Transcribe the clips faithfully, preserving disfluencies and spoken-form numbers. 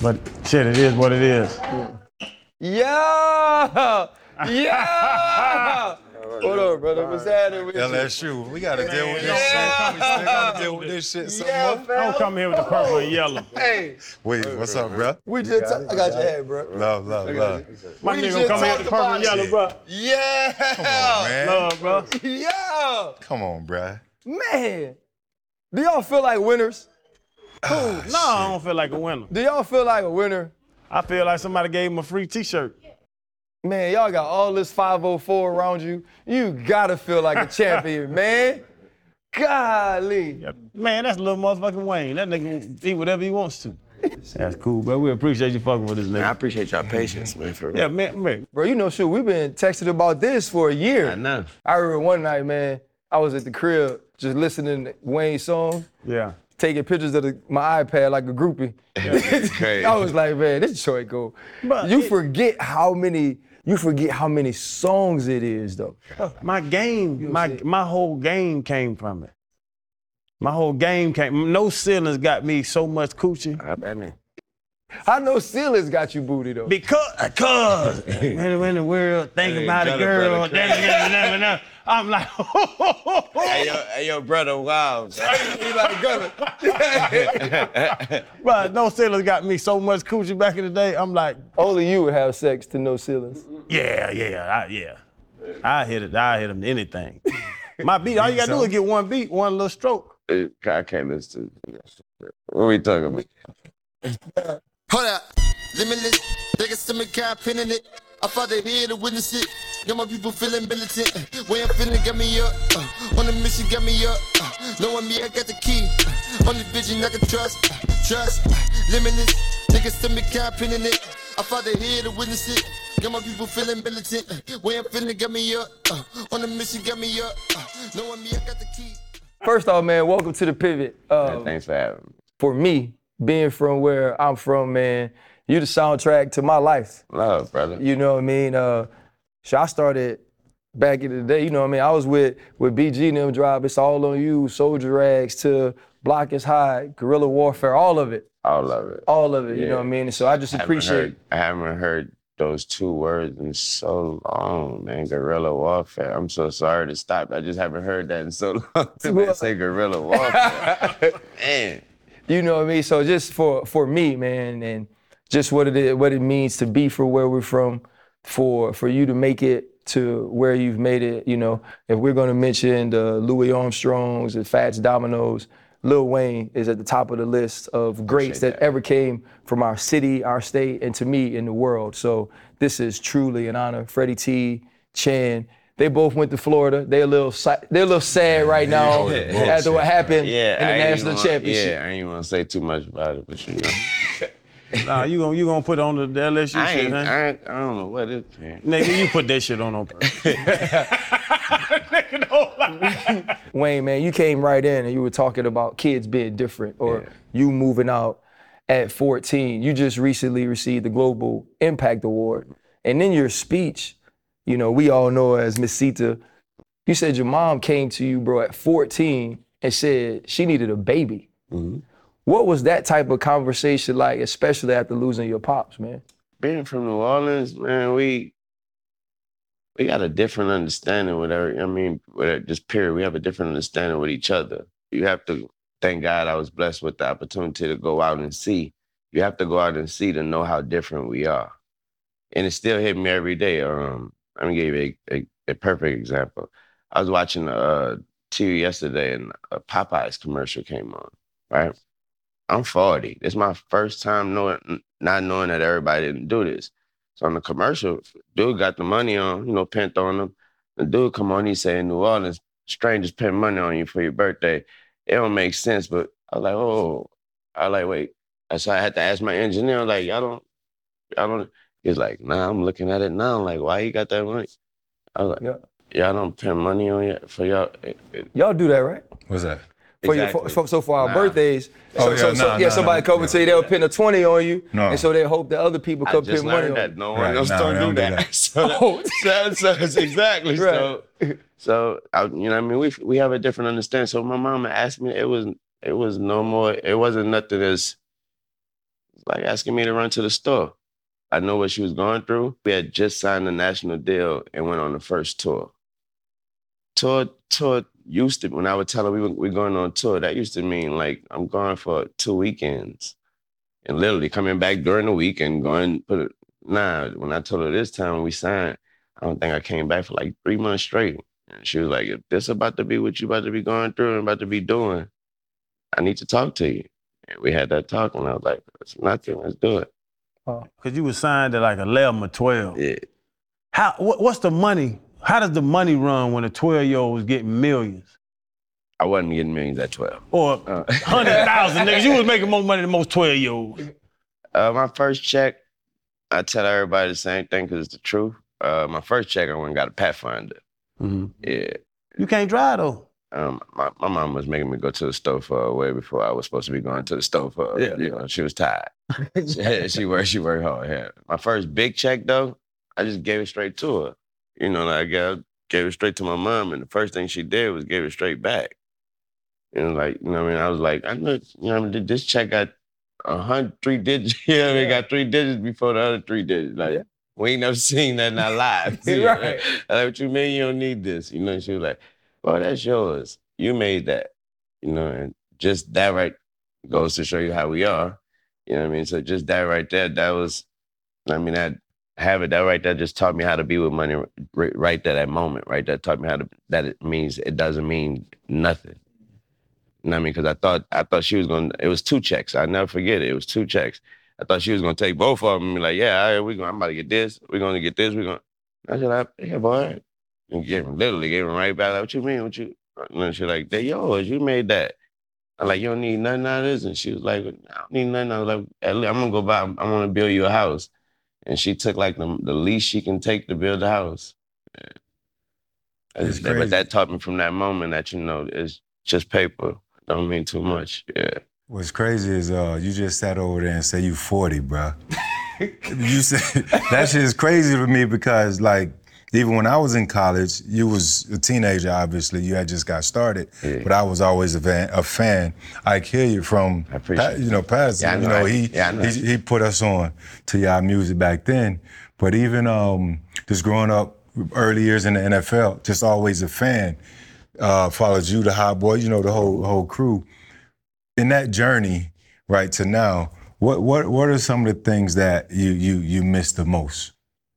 But shit, it is what it is. Yeah! Yeah! What up, brother? What's happening with you? L S U, we gotta deal with this shit. We still gotta deal with this shit. Some Yeah, more. fam. I don't come here with the purple and yellow. Hey, Wait, what's up, bro? we just t- I got your hat, bro. Love, love, love. My We nigga just come here with the talked purple and about yellow, it. bro. Yeah! Come on, man. Love, bro. Yeah! Come on, bro. Man! Do y'all feel like winners? No, I don't feel like a winner. Do y'all feel like a winner? I feel like somebody gave him a free T-shirt. Man, y'all got all this five oh four around you. You gotta feel like a champion, man. Golly. Yeah, man, that's little motherfucking Wayne. That nigga can eat whatever he wants to. That's cool, bro. We appreciate you fucking with this nigga. I appreciate y'all patience, man, for real. Yeah, man, man. Bro, you know, shoot, we've been texting about this for a year. I know. I remember one night, man, I was at the crib just listening to Wayne's song, Yeah. taking pictures of the, my iPad like a groupie. Crazy. I was like, man, this joint go. But You it- forget how many, you forget how many songs it is, though. My game, my see. my whole game came from it. My whole game came. No ceilings got me so much coochie. I mean, I know Ceilings got you booty, though. Because, cause, when, when the world think Hey, about a brother, girl, brother, da, da, da, da, da, I'm like, hey, yo, hey, yo, brother, wow. You like Gunna. bro, no ceilings got me so much coochie back in the day. I'm like, Only you would have sex to no ceilings. yeah, yeah, I, yeah. I hit it. I hit him to anything. My beat, all you gotta do is get one beat, one little stroke. I can't listen to what we talking about? Hold up, limitless. Take a stomach car, pinning it. I fought it here to witness it. Got my people feeling militant. Way I'm feeling got me up. Uh, on the mission got me up. Uh, knowing me, I got the key. Uh, on the vision I can trust. Uh, trust. Uh, limitless. Take a stomach car, pinning it. I fought it here to witness it. Got my people feeling militant. Way I'm feeling got me up. Uh, on the mission got me up. Uh, knowing me, I got the key. First off, man, welcome to the Pivot. Uh, Man, thanks for having me. for me, being from where I'm from, man, you the soundtrack to my life. Love, brother. You know what I mean? Uh, so I started back in the day, you know what I mean? I was with, with B G and them Drive, It's All On You, Soldier Rags, to Block is High, Guerrilla Warfare, all of it. All of it. All of it, you Yeah. know what I mean? And so I just I haven't appreciate heard- I haven't heard those two words in so long, man. Guerrilla warfare. I'm so sorry to stop. I just haven't heard that in so long. Man, say guerrilla warfare. Man. You know what I mean? So just for for me, man, and just what it is, what it means to be from where we're from, for for you to make it to where you've made it, you know, if we're gonna mention the Louis Armstrongs, the Fats Dominoes, Lil Wayne is at the top of the list of greats that, that. ever came from our city, our state, and to me, in the world. So this is truly an honor. Freddie T, Chan, they both went to Florida. They're a little si- they're a little sad right now Yeah. after what happened Yeah, in the I ain't national wanna- championship. Yeah, I ain't want to say too much about it, but you know. Nah, you gonna you gonna put on the, the L S U I shit, ain't, huh? I, ain't, I don't know what it is, man. Nigga, you put that shit on on purpose. Nigga, don't lie. Wayne, man, you came right in and you were talking about kids being different or Yeah. you moving out at fourteen. You just recently received the Global Impact Award. And in your speech, you know, we all know her as Miss Sita, you said your mom came to you, bro, at fourteen and said she needed a baby. Mhm. What was that type of conversation like, especially after losing your pops, man? Being from New Orleans, man, we we got a different understanding with every, I mean, with just period, we have a different understanding with each other. You have to, thank God I was blessed with the opportunity to go out and see. You have to go out and see to know how different we are. And it still hit me every day. Um, I'm gonna give you a, a, a perfect example. I was watching uh, T V yesterday and a Popeyes commercial came on, right? I'm forty. It's my first time knowing, not knowing that everybody didn't do this. So on the commercial, dude got the money on, you know, pent on him. The dude come on, he say in New Orleans, strangers paying money on you for your birthday. It don't make sense, but I was like, oh, I was like, wait. So I had to ask my engineer, like, y'all don't, y'all don't, he's like, nah, I'm looking at it now. I'm like, why you got that money? I was like, Yeah. y'all don't pay money on you for y'all. It, it, Y'all do that, right? What's that? For your, Exactly. for, so for our Nah. birthdays, Oh, so, yeah, so, so nah, yeah, nah, somebody nah, come nah. and say they'll pin a twenty on you, No. and so they hope that other people I come just pin money learned on that you. no one Right, else nah, don't they do don't do that. that. So, Oh. so, so it's exactly so. Right. So I, you know, what I mean, we we have a different understanding. So my mama asked me, it was it was no more. It wasn't nothing as like asking me to run to the store. I know what she was going through. We had just signed a national deal and went on the first tour. Tour, tour used to, when I would tell her we were, we going on tour, that used to mean like I'm going for two weekends and literally coming back during the week and going put it. Nah, when I told her this time when we signed, I don't think I came back for like three months straight. And she was like, if this about to be what you about to be going through and about to be doing, I need to talk to you. And we had that talk and I was like, it's nothing, let's do it. Oh, because you were signed at like eleven or twelve. Yeah. How? What, what's the money? How does the money run when a twelve-year-old was getting millions? I wasn't getting millions at twelve. Or uh. one hundred thousand niggas. You was making more money than most twelve-year-olds. Uh, my first check, I tell everybody the same thing because it's the truth. Uh, my first check, I went and got a Pathfinder. Mm-hmm. Yeah. You can't drive, though. Um, my, my mom was making me go to the store for way before I was supposed to be going to the store for, Yeah. you know, she was tired. she, she worked, she worked hard. Yeah. My first big check, though, I just gave it straight to her. You know, like I gave it straight to my mom, and the first thing she did was give it straight back. And like, you know what I mean? I was like, I know, you know what I mean? This check got a hundred, three digits. You know what I mean? Got three digits before the other three digits. Like, yeah. We ain't never seen that in our lives. Right. Like, what you mean you don't need this? You know, she was like, well, that's yours. You made that. You know, and just that right goes to show you how we are. You know what I mean? So just that right there, that was, I mean, that habit, that right there just taught me how to be with money right, right there, that moment, right? That taught me how to, that it means, it doesn't mean nothing. You know what I mean? Because I thought, I thought she was going to, it was two checks. I never forget it. It was two checks. I thought she was going to take both of them and be like, yeah, all right, we're going, I'm about to get this. We're going to get this. We're going I said, like, yeah, boy. And gave him, literally gave him right back. Like, what you mean? What you? And then she like, they're yours. You made that. I'm like, you don't need nothing out of this? And she was like, I don't need nothing. I was like, I'm going to go buy, I'm going to build you a house. And she took like the, the least she can take to build a house. Yeah. Just, but that taught me from that moment that, you know, it's just paper. Don't mean too much. Yeah. What's crazy is uh, you just sat over there and say you forty, bro. You said that shit is crazy to me because, like, even when I was in college, you was a teenager, obviously. You had just got started, yeah. But I was always a fan. A fan. I hear you from, I appreciate you know, Patterson. Yeah, know, you know, I, he, yeah, know. he he put us on to y'all music back then. But even um, just growing up early years in the N F L, just always a fan. Uh, followed you, the Hot Boy, you know, the whole whole crew. In that journey, right to now, what what what are some of the things that you you you miss the most?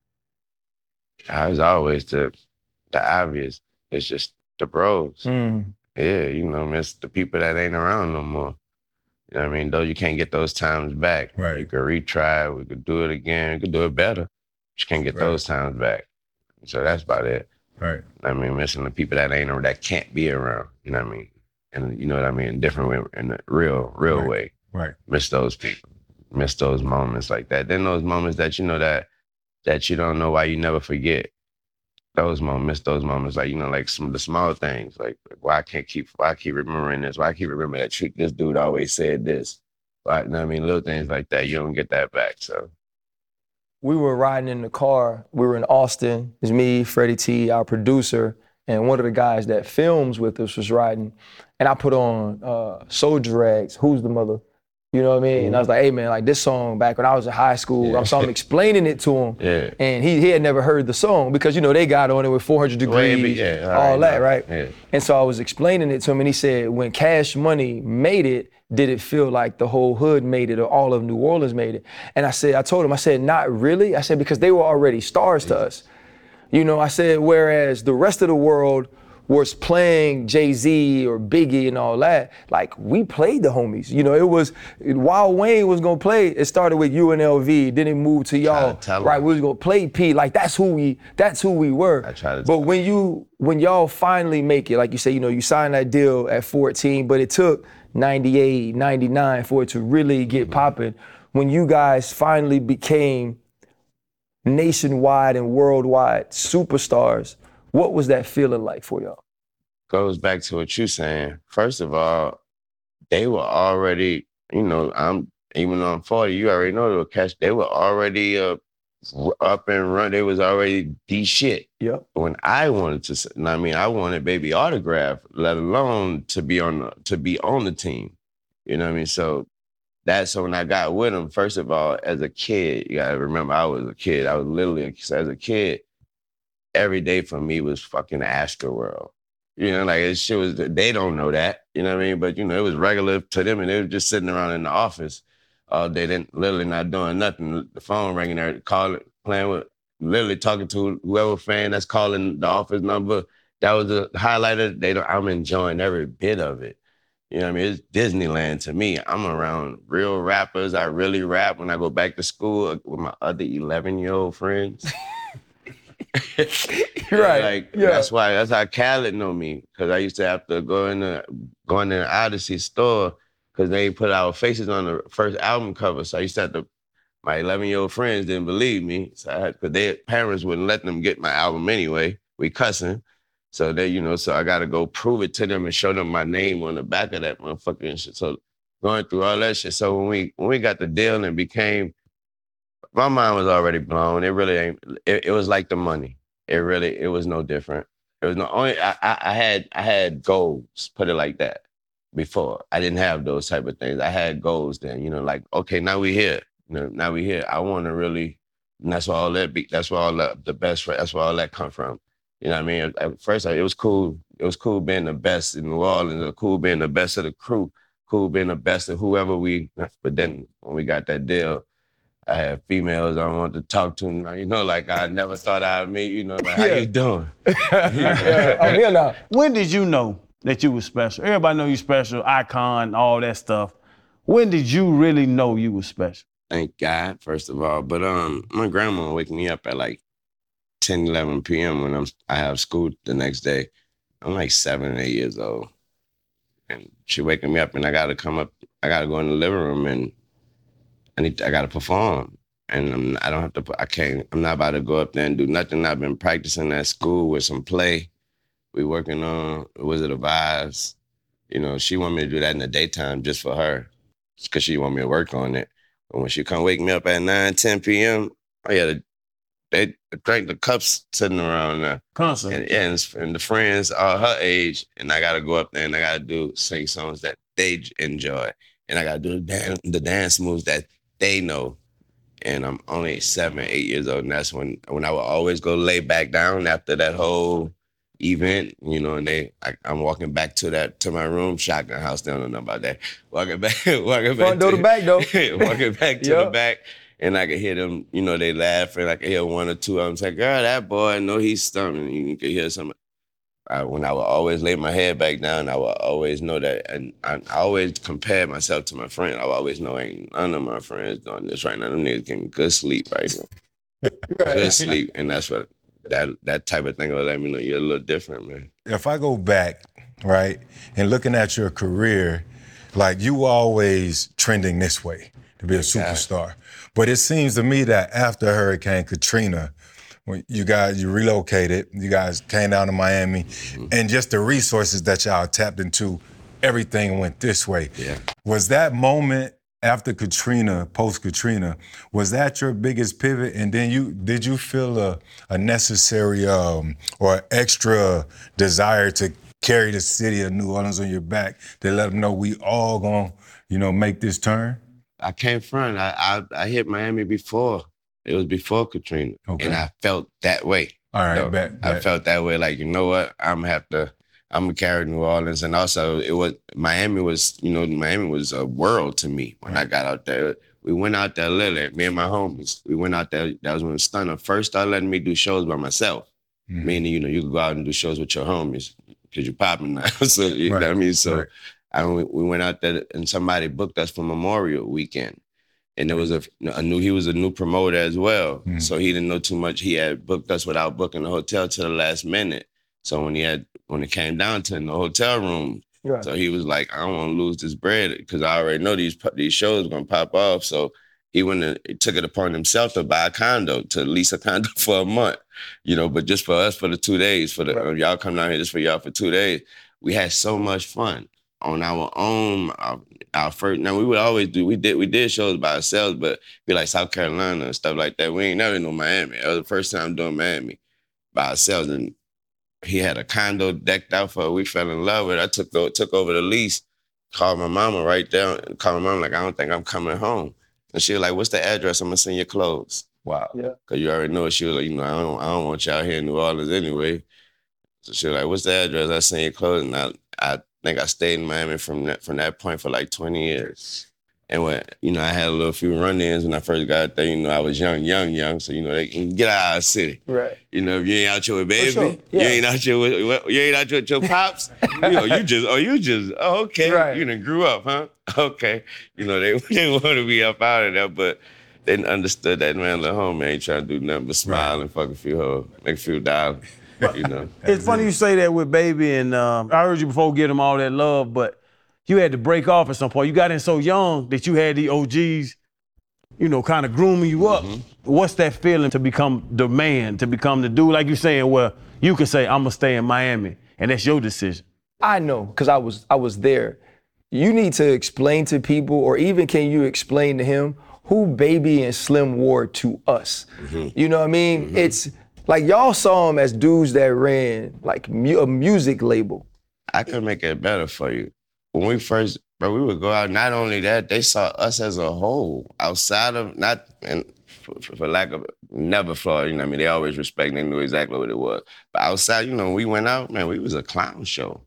As always, the the obvious. It's just the bros. Mm. Yeah, you know, miss the people that ain't around no more. You know what I mean? Though you can't get those times back. Right. You could retry, we could do it again, we could do it better. But you can't get right. those times back. So that's about it. Right. I mean, missing the people that ain't or that can't be around. You know what I mean? And you know what I mean? Different way, in a real, real right. way. Right. Miss those people. Miss those moments like that. Then those moments that you know that that you don't know why you never forget. Those moments, miss those moments, like, you know, like some of the small things, like, like why I can't keep, why I keep remembering this, why I keep remembering that trick, this dude always said this. Why, you know what I mean? Little things like that, you don't get that back, so. We were riding in the car, we were in Austin, it's me, Freddie T, our producer, and one of the guys that films with us was riding, and I put on uh, Soldier Rags, Who's the Mother? You know what I mean? Mm-hmm. And I was like, hey man, like this song back when I was in high school, yeah. So I'm explaining it to him. Yeah. And he, he had never heard the song because, you know, they got on it with four hundred degrees, well, yeah, all, all right, that, right? Yeah. And so I was explaining it to him and he said, when Cash Money made it, did it feel like the whole hood made it or all of New Orleans made it? And I said, I told him, I said, not really. I said, because they were already stars to us. You know, I said, whereas the rest of the world was playing Jay-Z or Biggie and all that, like we played the homies. You know, it was, while Wayne was gonna play, it started with U N L V, then it moved to y'all, right? We was gonna play P, like that's who we, that's who we were. I tried to but when you, when y'all finally make it, like you say, you know, you signed that deal at fourteen, but it took ninety-eight, ninety-nine for it to really get mm-hmm. popping. When you guys finally became nationwide and worldwide superstars, what was that feeling like for y'all? Goes back to what you're saying. First of all, they were already, you know, I'm even though I'm forty, you already know they were Cash. They were already uh, up and run. They was already the shit. Yep. When I wanted to, I mean, I wanted Baby autograph, let alone to be on the, to be on the team. You know what I mean? So That's so when I got with him, first of all, as a kid, you gotta remember I was a kid. I was literally, so as a kid, every day for me was fucking Astroworld. You know, like it shit was, they don't know that, you know what I mean? But you know, it was regular to them and they were just sitting around in the office all day, then literally not doing nothing. The phone ringing there, calling, playing with, literally talking to whoever fan that's calling the office number. That was the highlighter. They don't, I'm enjoying every bit of it. You know what I mean? It's Disneyland to me. I'm around real rappers. I really rap when I go back to school with my other eleven-year-old friends. Right. Like, yeah. that's why, that's how Khaled know me. Because I used to have to go in the, go in the Odyssey store because they put our faces on the first album cover. So I used to have to, my eleven-year-old friends didn't believe me. So I had, because their parents wouldn't let them get my album anyway. We cussing. So they, you know, so I got to go prove it to them and show them my name on the back of that motherfucking shit. So going through all that shit. So when we when we got the deal and became, my mind was already blown. It really ain't. It, it was like the money. It really, it was no different. It was no only. I, I, I had I had goals. Put it like that. Before I didn't have those type of things. I had goals then. You know, like okay, now we here. You know, now we here. I want to really. And that's where all that. Be, that's where all the, the best. That's where all that come from. You know what I mean? At first, it was cool. It was cool being the best in New Orleans. It was cool being the best of the crew. Cool being the best of whoever we. But then when we got that deal, I had females I wanted to talk to. You know, like I never thought I'd meet. You know, like how you doing? yeah. I'm here now. When did you know that you were special? Everybody know you special, icon, all that stuff. When did you really know you were special? Thank God, first of all. But um, my grandma wake me up at like ten, eleven p.m. when I'm I have school the next day. I'm like seven or eight years old. And she waking me up and I gotta come up, I gotta go in the living room and I need I gotta perform. And I'm, I don't have to, I can't, I'm not about to go up there and do nothing. I've been practicing at school with some play. We working on Wizard of Oz. You know, she want me to do that in the daytime just for her. Because she want me to work on it. But when she come wake me up at nine, ten p.m., I gotta, they drank the cups sitting around there. Concert. And, yeah, and, and the friends are her age, and I gotta go up there and I gotta do sing songs that they enjoy. And I gotta do the dance, the dance moves that they know. And I'm only seven, eight years old, and that's when when I would always go lay back down after that whole event, you know, and they, I, I'm walking back to that, to my room, shotgun house, they don't know about that. Walking back, walking back. Front door to back, though. Walking back to Yep. the back, and I could hear them, you know, they laughing. I could hear one or two of them say, girl, that boy, I know he's stunning. You could hear some. I, when I would always lay my head back down, I would always know that, and I, I always compare myself to my friend. I would always know ain't none of my friends doing this right now. Them niggas getting good sleep right now. Good sleep, and that's what, that that type of thing will let me know you're a little different, man. If I go back, right, and looking at your career, like you were always trending this way to be a superstar. But it seems to me that after Hurricane Katrina, when you guys, you relocated, you guys came down to Miami, mm-hmm. and just the resources that y'all tapped into, everything went this way. Yeah. Was that moment after Katrina, post-Katrina, was that your biggest pivot? And then you, did you feel a, a necessary um, or extra desire to carry the city of New Orleans on your back to let them know we all gonna, you know, make this turn? I came from, I, I, I hit Miami before. It was before Katrina. Okay. And I felt that way. All right, so bet, bet. I felt that way, like, you know what, I'm gonna have to, I'm gonna carry New Orleans. And also it was, Miami was, you know, Miami was a world to me when right. I got out there. We went out there literally, me and my homies, we went out there, that was when Stunner first started letting me do shows by myself. Mm-hmm. Meaning, you know, you could go out and do shows with your homies because you're popping now. So, you right. know what I mean? So right. I, we went out there and somebody booked us for Memorial Weekend. And there was a, a new, he was a new promoter as well. Mm-hmm. So he didn't know too much. He had booked us without booking the hotel to the last minute. So when he had, when it came down to in the hotel room, right. so he was like, I don't want to lose this bread because I already know these these shows are going to pop off. So he went and he took it upon himself to buy a condo, to lease a condo for a month, you know, but just for us for the two days, for the, right. y'all come down here just for y'all for two days. We had so much fun on our own. Our, our first, now we would always do, we did we did shows by ourselves, but be like South Carolina and stuff like that. We ain't never know Miami. That was the first time doing Miami by ourselves. And he had a condo decked out for, we fell in love with it. I took, the, took over the lease Called my mama right there. Called my mama like, I don't think I'm coming home. And she was like, what's the address? I'm gonna send your clothes. Wow. Yeah. Cause you already know she was like, you know, I don't, I don't want you out here in New Orleans anyway. So she was like, what's the address? I sent your clothes. And I, I think I stayed in Miami from that, from that point for like twenty years. And when, you know, I had a little few run-ins when I first got there, you know, I was young, young, young. So, you know, they can get out of the city. Right. You know, if you ain't out here with baby, sure. Yeah. you ain't out here with, you ain't out here with your pops, you know, you just, oh, you just, oh, okay. Right. You done grew up, huh? Okay. You know, they, they want to be up out of there, but they understood that, man, the home ain't trying to do nothing but smile and fuck a few hoes, make a few dollars, you know. It's funny you say that with Baby, and um, I heard you before give him all that love, but you had to break off at some point. You got in so young that you had the O Gs, you know, kind of grooming you up. Mm-hmm. What's that feeling to become the man, to become the dude, like you saying, where you can say, I'm gonna stay in Miami, and that's your decision? I know, because I was I was there. You need to explain to people, or even can you explain to him who Baby and Slim were to us? Mm-hmm. You know what I mean? Mm-hmm. It's like y'all saw them as dudes that ran like mu- a music label. I could make it better for you. When we first, bro, we would go out. Not only that, they saw us as a whole, outside of not, and for, for lack of never flaw. You know, what I mean, they always respect. They knew exactly what it was. But outside, you know, when we went out, man, we was a clown show.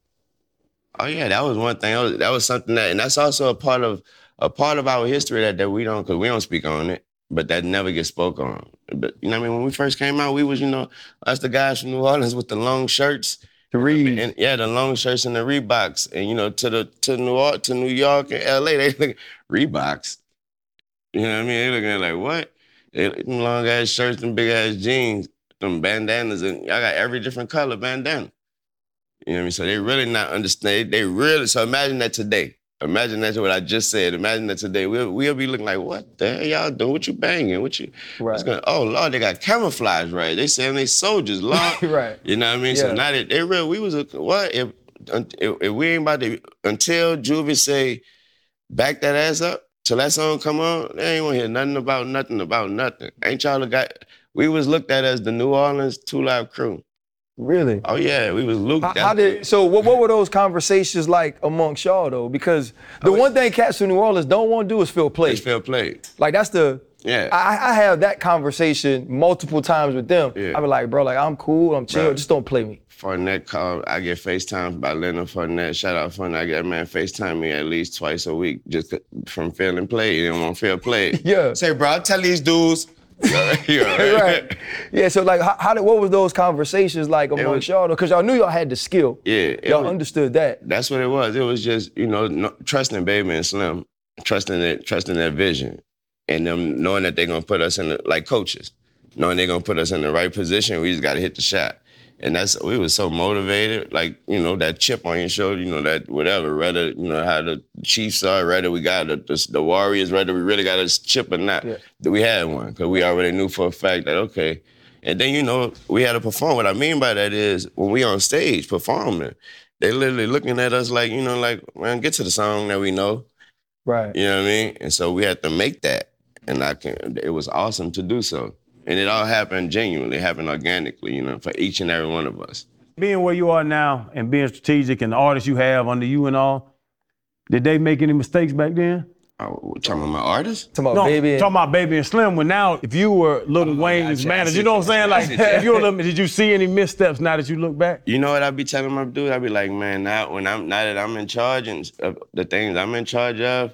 Oh yeah, that was one thing. That was, that was something that, and that's also a part of a part of our history that, that we don't, because we don't speak on it, but that never gets spoke on. But you know, what I mean, when we first came out, we was, you know, us the guys from New Orleans with the long shirts. The Reebok. And yeah, the long shirts and the Reeboks. And you know, to the to New York, to New York and L A, they look Reeboks. You know what I mean? They looking at like, what? They, them long ass shirts, them big ass jeans, them bandanas, and I got every different color bandana. You know what I mean? So they really not understand. They really, so imagine that today. Imagine that's what I just said. Imagine that today. We'll, we'll be looking like, what the hell y'all doing? What you banging? What you? Right. Gonna, oh, Lord, they got camouflage, right? They saying they soldiers, Lord. Right. You know what I mean? Yeah. So now they, they real, we was, a, what? If, if, if we ain't about to, until Juvie say, back that ass up, till that song come on, they ain't want to hear nothing about nothing about nothing. Ain't y'all the guy? We was looked at as the New Orleans Two Live Crew. Really? Oh yeah, we was Luke. How, how did so? What, what were those conversations like amongst y'all though? Because the oh, one thing cats from New Orleans don't want to do is feel played. It's fair play. Like that's the. Yeah. I, I have that conversation multiple times with them. Yeah. I be like, bro, like I'm cool, I'm chill, Bro. just don't play me. Fournette call, I get FaceTime by Leonard Fournette. Shout out Fournette. I get that man FaceTime me at least twice a week just from feeling played. He didn't want to feel played. Yeah. Say, bro, I'll tell these dudes. You're right. Right. Yeah, so like how, how did what was those conversations like amongst was, y'all though? Because y'all knew y'all had the skill. Yeah. Y'all was, understood that. That's what it was. It was just, you know, no, trusting Baby and Slim, trusting it, trusting their vision. And them knowing that they're gonna put us in the, like coaches, knowing they're gonna put us in the right position, we just gotta hit the shot. And that's, we was so motivated, like, you know, that chip on your shoulder, you know, that whatever, whether, you know, how the Chiefs are, whether we got the, the, the Warriors, whether we really got a chip or not, yeah. that we had one, because we already knew for a fact that, okay. And then, you know, we had to perform. What I mean by that is, when we on stage performing, they literally looking at us like, you know, like, man, get to the song that we know. Right. You know what I mean? And so we had to make that. And I can, it was awesome to do so. And it all happened genuinely, it happened organically, you know, for each and every one of us. Being where you are now and being strategic and the artists you have under you and all, did they make any mistakes back then? Oh, talking about my artists? Talking about No, Baby. And, talking about Baby and Slim. When now, if you were Lil Wayne's gotcha. manager, you know what I'm saying? Like, if you're Lil, did you see any missteps now that you look back? You know what I be telling my dude? I be like, man, now when I'm now that I'm in charge and of the things I'm in charge of,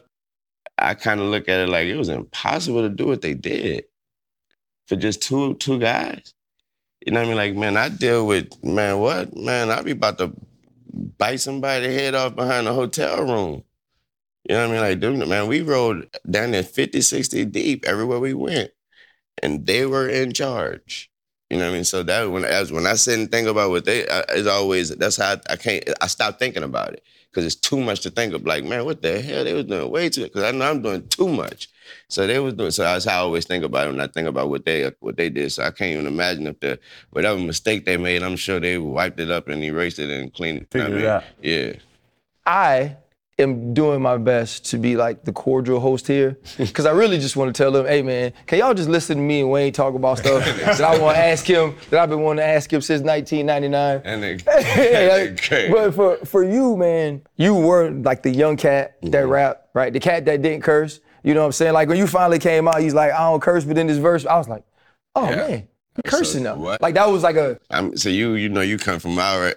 I kind of look at it like it was impossible to do what they did for just two two guys. You know what I mean? Like, man, I deal with, man, what? Man, I be about to bite somebody's head off behind a hotel room. You know what I mean? Like, dude, man, we rode down there fifty, sixty deep everywhere we went. And they were in charge. You know what I mean? So that when as when I sit and think about what they, I, it's always, that's how I, I can't, I stop thinking about it. Because it's too much to think of. Like, man, what the hell? They was doing way too, because I know I'm doing too much. So they was doing, so that's how I always think about it when I think about what they what they did. So I can't even imagine if the, whatever mistake they made, I'm sure they wiped it up and erased it and cleaned it. Figured I mean, it out. Yeah. I am doing my best to be like the cordial host here, because I really just want to tell them, hey man, can y'all just listen to me and Wayne talk about stuff that I want to ask him, that I've been wanting to ask him since nineteen ninety-nine. And they, like, but for for you, man, you were like the young cat that mm-hmm. rap, right? The cat that didn't curse. You know what I'm saying? Like when you finally came out, he's like, I don't curse, but in this verse, I was like, oh yeah. man. Cursing so, them. What? Like that was like a. I'm, so you, you know, you come from our,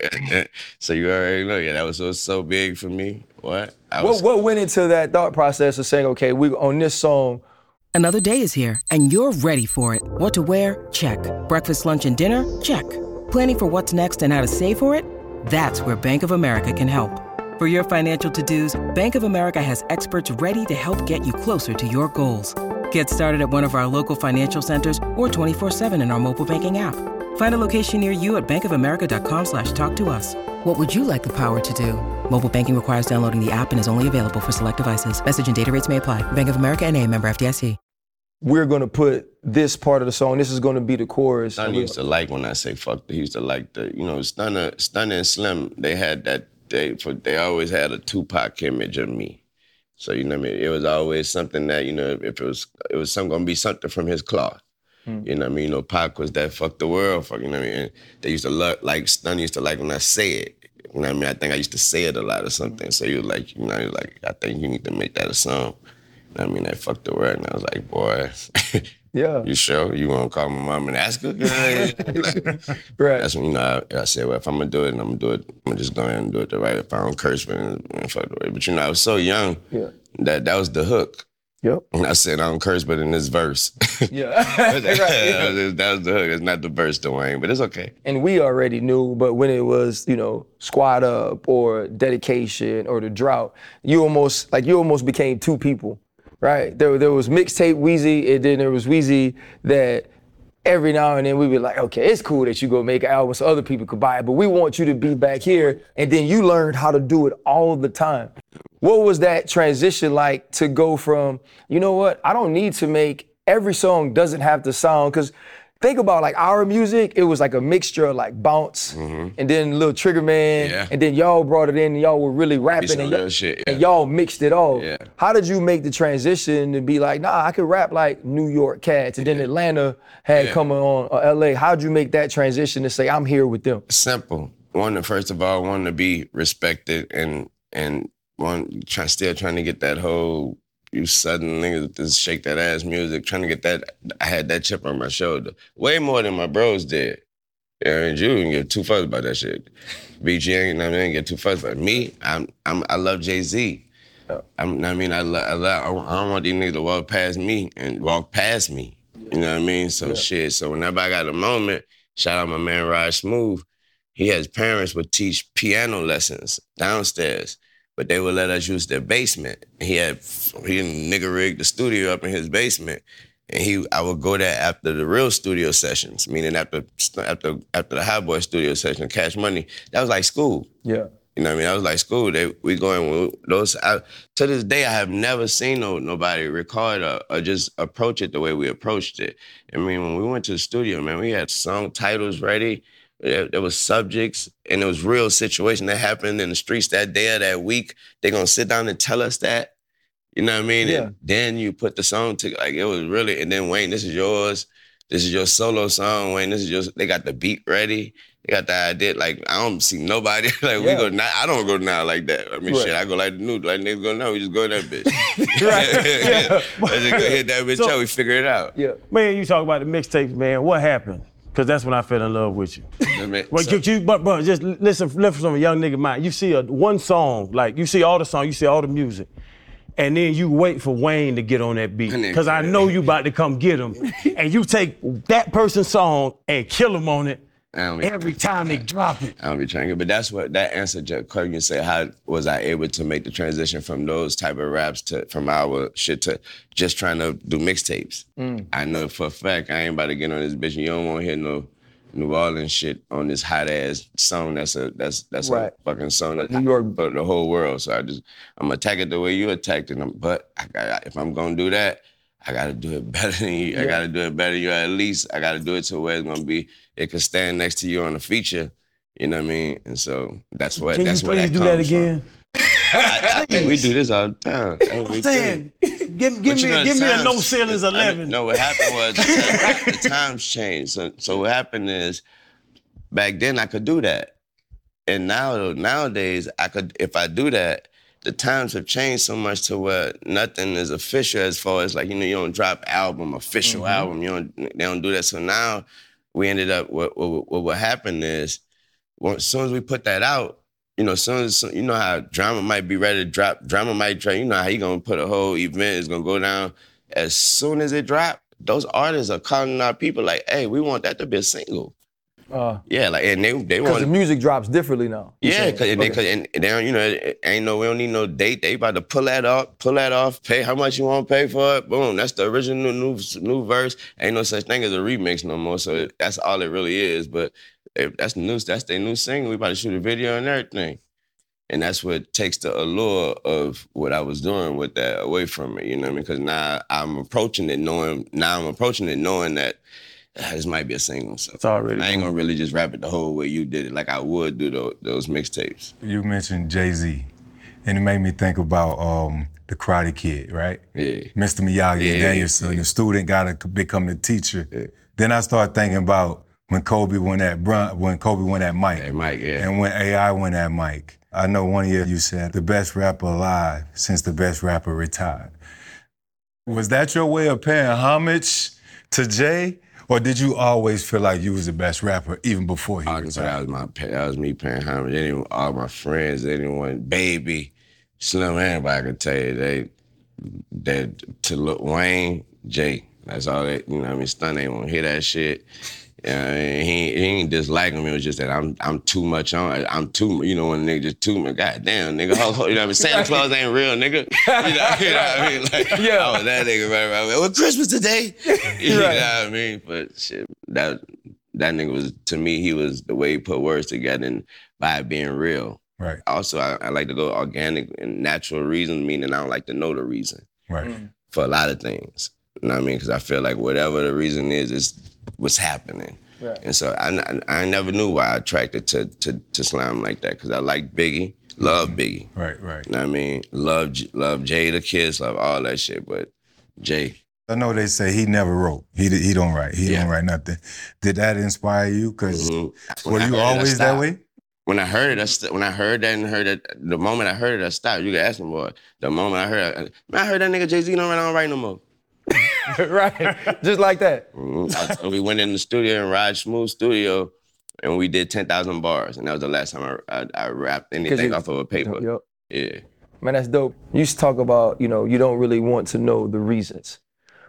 so you already know. Yeah, that was so, so big for me. What? I was, what? What went into that thought process of saying, okay, we on this song. Another day is here, and you're ready for it. What to wear? Check. Breakfast, lunch, and dinner? Check. Planning for what's next and how to save for it? That's where Bank of America can help. For your financial to-dos, Bank of America has experts ready to help get you closer to your goals. Get started at one of our local financial centers or twenty-four seven in our mobile banking app. Find a location near you at bankofamerica.com slash talk to us. What would you like the power to do? Mobile banking requires downloading the app and is only available for select devices. Message and data rates may apply. Bank of America N A, member F D I C. We're going to put this part of the song, this is going to be the chorus. Stunner used to like when I say fuck, he used to like the, you know, Stunner, Stunner and Slim, they had that, they, for, they always had a Tupac image of me. So, you know what I mean? It was always something that, you know, if it was, it was some, gonna be something from his cloth. Mm. You know what I mean? You know, Pac was that fuck the world, fuck, you know what I mean? And they used to look like, Stunner used to like when I say it. You know what I mean? I think I used to say it a lot or something. Mm. So he was like, you know, he was like, I think you need to make that a song. You know what I mean? That fuck the world. And I was like, boy, yeah. You sure? You wanna call my mom and ask her? Like, right. That's when, you know, I, I said, well, if I'm gonna do it, and I'm gonna do it, I'm gonna just go ahead and do it the right. If I don't curse, man, fuck the way. But you know, I was so young yeah. that that was the hook. Yep. And I said, I don't curse, but in this verse. Yeah. Right, yeah. That, was, that was the hook. It's not the verse, Dwayne, but it's okay. And we already knew, but when it was, you know, Squad Up or Dedication or The Drought, you almost, like, you almost became two people. Right, there, there was mixtape Weezy, and then there was Weezy that every now and then we be like, okay, it's cool that you go make an album so other people could buy it, but we want you to be back here, and then you learned how to do it all the time. What was that transition like to go from, you know what, I don't need to make, every song doesn't have to sound, because think about like our music, it was like a mixture of like bounce mm-hmm. and then Little Trigger Man, yeah. and then y'all brought it in and y'all were really rapping and, y- shit, yeah. and y'all mixed it all. Yeah. How did you make the transition to be like, nah, I could rap like New York Cats, and then Atlanta had yeah. coming on, or L A. How'd you make that transition to say, I'm here with them? Simple. One, first of all, wanting to be respected and and one, try, still trying to get that whole, you sudden niggas just shake that ass music, trying to get that, I had that chip on my shoulder. Way more than my bros did. Yeah, and you didn't get too fussed about that shit. B G ain't, I mean, get too fussed about it. Me, I'm, I'm, I love Jay-Z. Yeah. I'm, I mean, I, lo- I, lo- I don't want these niggas to walk past me and walk past me. You know what I mean? So yeah. shit, so whenever I got a moment, shout out my man Raj Smooth, he has parents would teach piano lessons downstairs, but they would let us use their basement. He had, he nigga rigged the studio up in his basement. And he, I would go there after the real studio sessions, meaning after after after the Hot Boy studio session, Cash Money. That was like school. Yeah. You know what I mean? That was like school. They, we going, those, I, to this day, I have never seen no, nobody record or, or just approach it the way we approached it. I mean, when we went to the studio, man, we had song titles ready. There, there was subjects, and it was real situation that happened in the streets that day or that week. They're gonna sit down and tell us that. You know what I mean? Yeah. And then you put the song to, like, it was really, and then Wayne, this is yours. This is your solo song, Wayne. This is your, they got the beat ready. They got the idea. Like, I don't see nobody. Like, yeah. we go now. I don't go now like that. I mean, right. shit, I go like the new, like niggas go now. We just go in that bitch. Right. Yeah. Let's just go hit that bitch So, out. We figure it out. Yeah. Man, you talk about the mixtapes, man. What happened? Because that's when I fell in love with you. Well, so, you, but, bro, just listen, listen from a young nigga mind. You see a one song, like, you see all the songs, you see all the music. And then you wait for Wayne to get on that beat. Because I know you about to come get him. And you take that person's song and kill him on it every time they drop it. I don't be trying to, but that's what, that answer, Kirk, you say, how was I able to make the transition from those type of raps to, from our shit to just trying to do mixtapes? Mm. I know for a fact I ain't about to get on this bitch. You don't want to hear no New Orleans shit on this hot ass song. That's a that's that's right. a fucking song that New York for the whole world. So I just I'm gonna attack it the way you attacked it. But I got, if I'm gonna do that, I gotta do it better than you. Yeah. I gotta do it better than you. At least I gotta do it to where it's gonna be. It could stand next to you on a feature. You know what I mean? And so that's what Can that's you where please that do comes that again? from. I, I think we do this all the time. I'm saying, give, give me, you know, give me a times- no ceilings I mean, eleven. no, what happened was the, the times changed. So, so what happened is, back then I could do that, and now nowadays I could. If I do that, the times have changed so much to where nothing is official as far as like you know you don't drop album official Mm-hmm. album. You don't. They don't do that. So now we ended up. What what, what, what happened is, well, as soon as we put that out. You know, as soon as you know how drama might be ready to drop, drama might try. You know how you gonna put a whole event is gonna go down. As soon as it drop, those artists are calling our people like, "Hey, we want that to be a single." Uh, Yeah, like and they they Because want the music drops differently now. you yeah, saying? cause, and, they, Okay. cause, and they don't, you know, it ain't no, we don't need no date. They about to pull that off, pull that off, pay how much you want to pay for it. Boom, that's the original new new verse. Ain't no such thing as a remix no more. So it, that's all it really is. But if that's new, that's their new single. We about to shoot a video and everything. And that's what takes the allure of what I was doing with that away from it, you know what I mean? Because now I'm approaching it knowing, now I'm approaching it knowing that ah, this might be a single. So It's already I ain't gonna really just rap it the whole way you did it, like I would do those, those mixtapes. You mentioned Jay-Z, and it made me think about um, the Karate Kid, right? Yeah. Mister Miyagi, Yeah, Danielson, yeah. the student got to become the teacher. Yeah. Then I started thinking about when Kobe won that Bron- when Kobe won that mic, Hey, Mike, yeah. and when A I won that mic. I know one year you said the best rapper alive since the best rapper retired. Was that your way of paying homage to Jay, or did you always feel like you was the best rapper even before he I can say that retired? was my pay, that was me paying homage. Anyone, all my friends, anyone, Baby, Slim, anybody could tell you they that to look Wayne, Jay. That's all that you know. What I mean, Stun ain't want to hear that shit. Yeah, he, he ain't dislike him. It was just that I'm I'm too much on. I'm too you know when a nigga just too much. Goddamn, nigga. Ho, ho, you know what I mean? Santa Claus ain't real, nigga. You know, you know what I mean? Like, Yeah. I was that nigga right around. Well, Christmas today. You Right. know what I mean? But shit, that that nigga was to me. He was the way he put words together and by being real. Right, Also, I, I like to go organic and natural reasons, meaning I don't like to know the reason right. for a lot of things. You know what I mean? Because I feel like whatever the reason is, is what's happening. Right. And so I, I, I never knew why I attracted to to, to Slam like that. Because I like Biggie, love Biggie. Right, right. You know what I mean? Love J- love Jay the Kiss, love all that shit. But Jay, I know they say he never wrote. He he don't write. He Yeah. don't write nothing. Did that inspire you? Because mhm. were When I you heard it, I always that stopped. way? When I heard it, I st- when I heard that and heard it, the moment I heard it, I stopped. You can ask me, boy. The moment I heard it, man, I heard that nigga Jay-Z don't write, don't write no more. Right. Just like that. Mhm. I- we went in the studio in Raj Smooth studio, and we did ten thousand bars, and that was the last time I I, I rapped anything you- off of a paper. Yup. Yeah. Man, that's dope. You used to talk about, you know, you don't really want to know the reasons.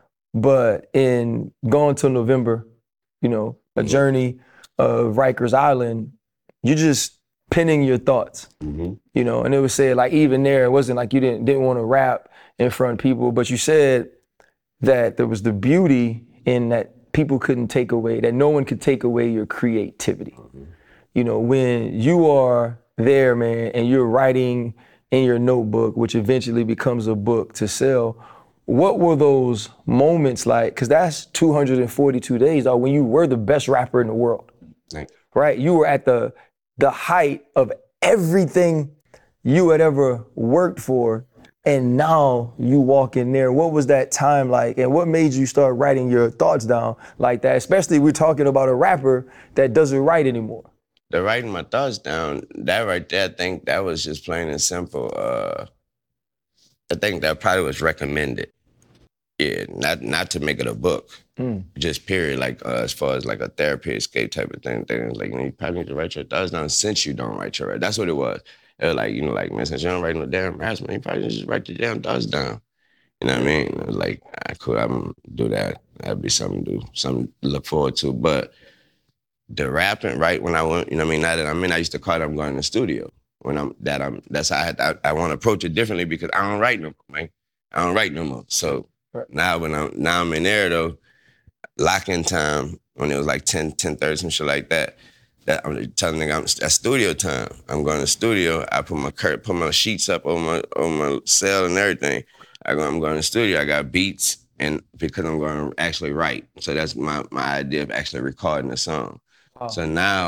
But in Going Till November, you know, a journey of Rikers Island, you just penning your thoughts, Mm-hmm. you know, and it was said like even there, it wasn't like you didn't didn't want to rap in front of people, but you said that there was the beauty in that people couldn't take away, that no one could take away your creativity. You know, when you are there, man, and you're writing in your notebook, which eventually becomes a book to sell, what were those moments like? Because that's two hundred forty-two days, dog, when you were the best rapper in the world, Thank you. right? You were at the the height of everything you had ever worked for, and now you walk in there. What was that time like, and what made you start writing your thoughts down like that? Especially we're talking about a rapper that doesn't write anymore. The writing my thoughts down, that right there, I think that was just plain and simple. Uh, I think that probably was recommended. Yeah, not not to make it a book, Mm. just period. Like uh, as far as like a therapy escape type of thing. Things like you, know, you probably need to write your thoughts down since you don't write your. That's what it was. It was like you know, like man, since you don't write no damn raps, man, you probably just write your damn thoughts down. You know what I mean? It was like I could, I'm gonna do that. That'd be something to do, something to look forward to. But the rapping, right when I went, you know what I mean? Now that I'm in, I used to call it I'm going to the studio. When I'm that I'm that's how I had, I, I want to approach it differently because I don't write no more, man. I don't write no more. So Right. now when I'm now I'm in there though, lock-in time when it was like ten, ten thirty, some shit like that. That I'm telling nigga I'm at studio time. I'm going to the studio. I put my curt, put my sheets up on my on my cell and everything. I go, I'm going to the studio. I got beats and because I'm going to actually write. So that's my my idea of actually recording a song. Wow. So now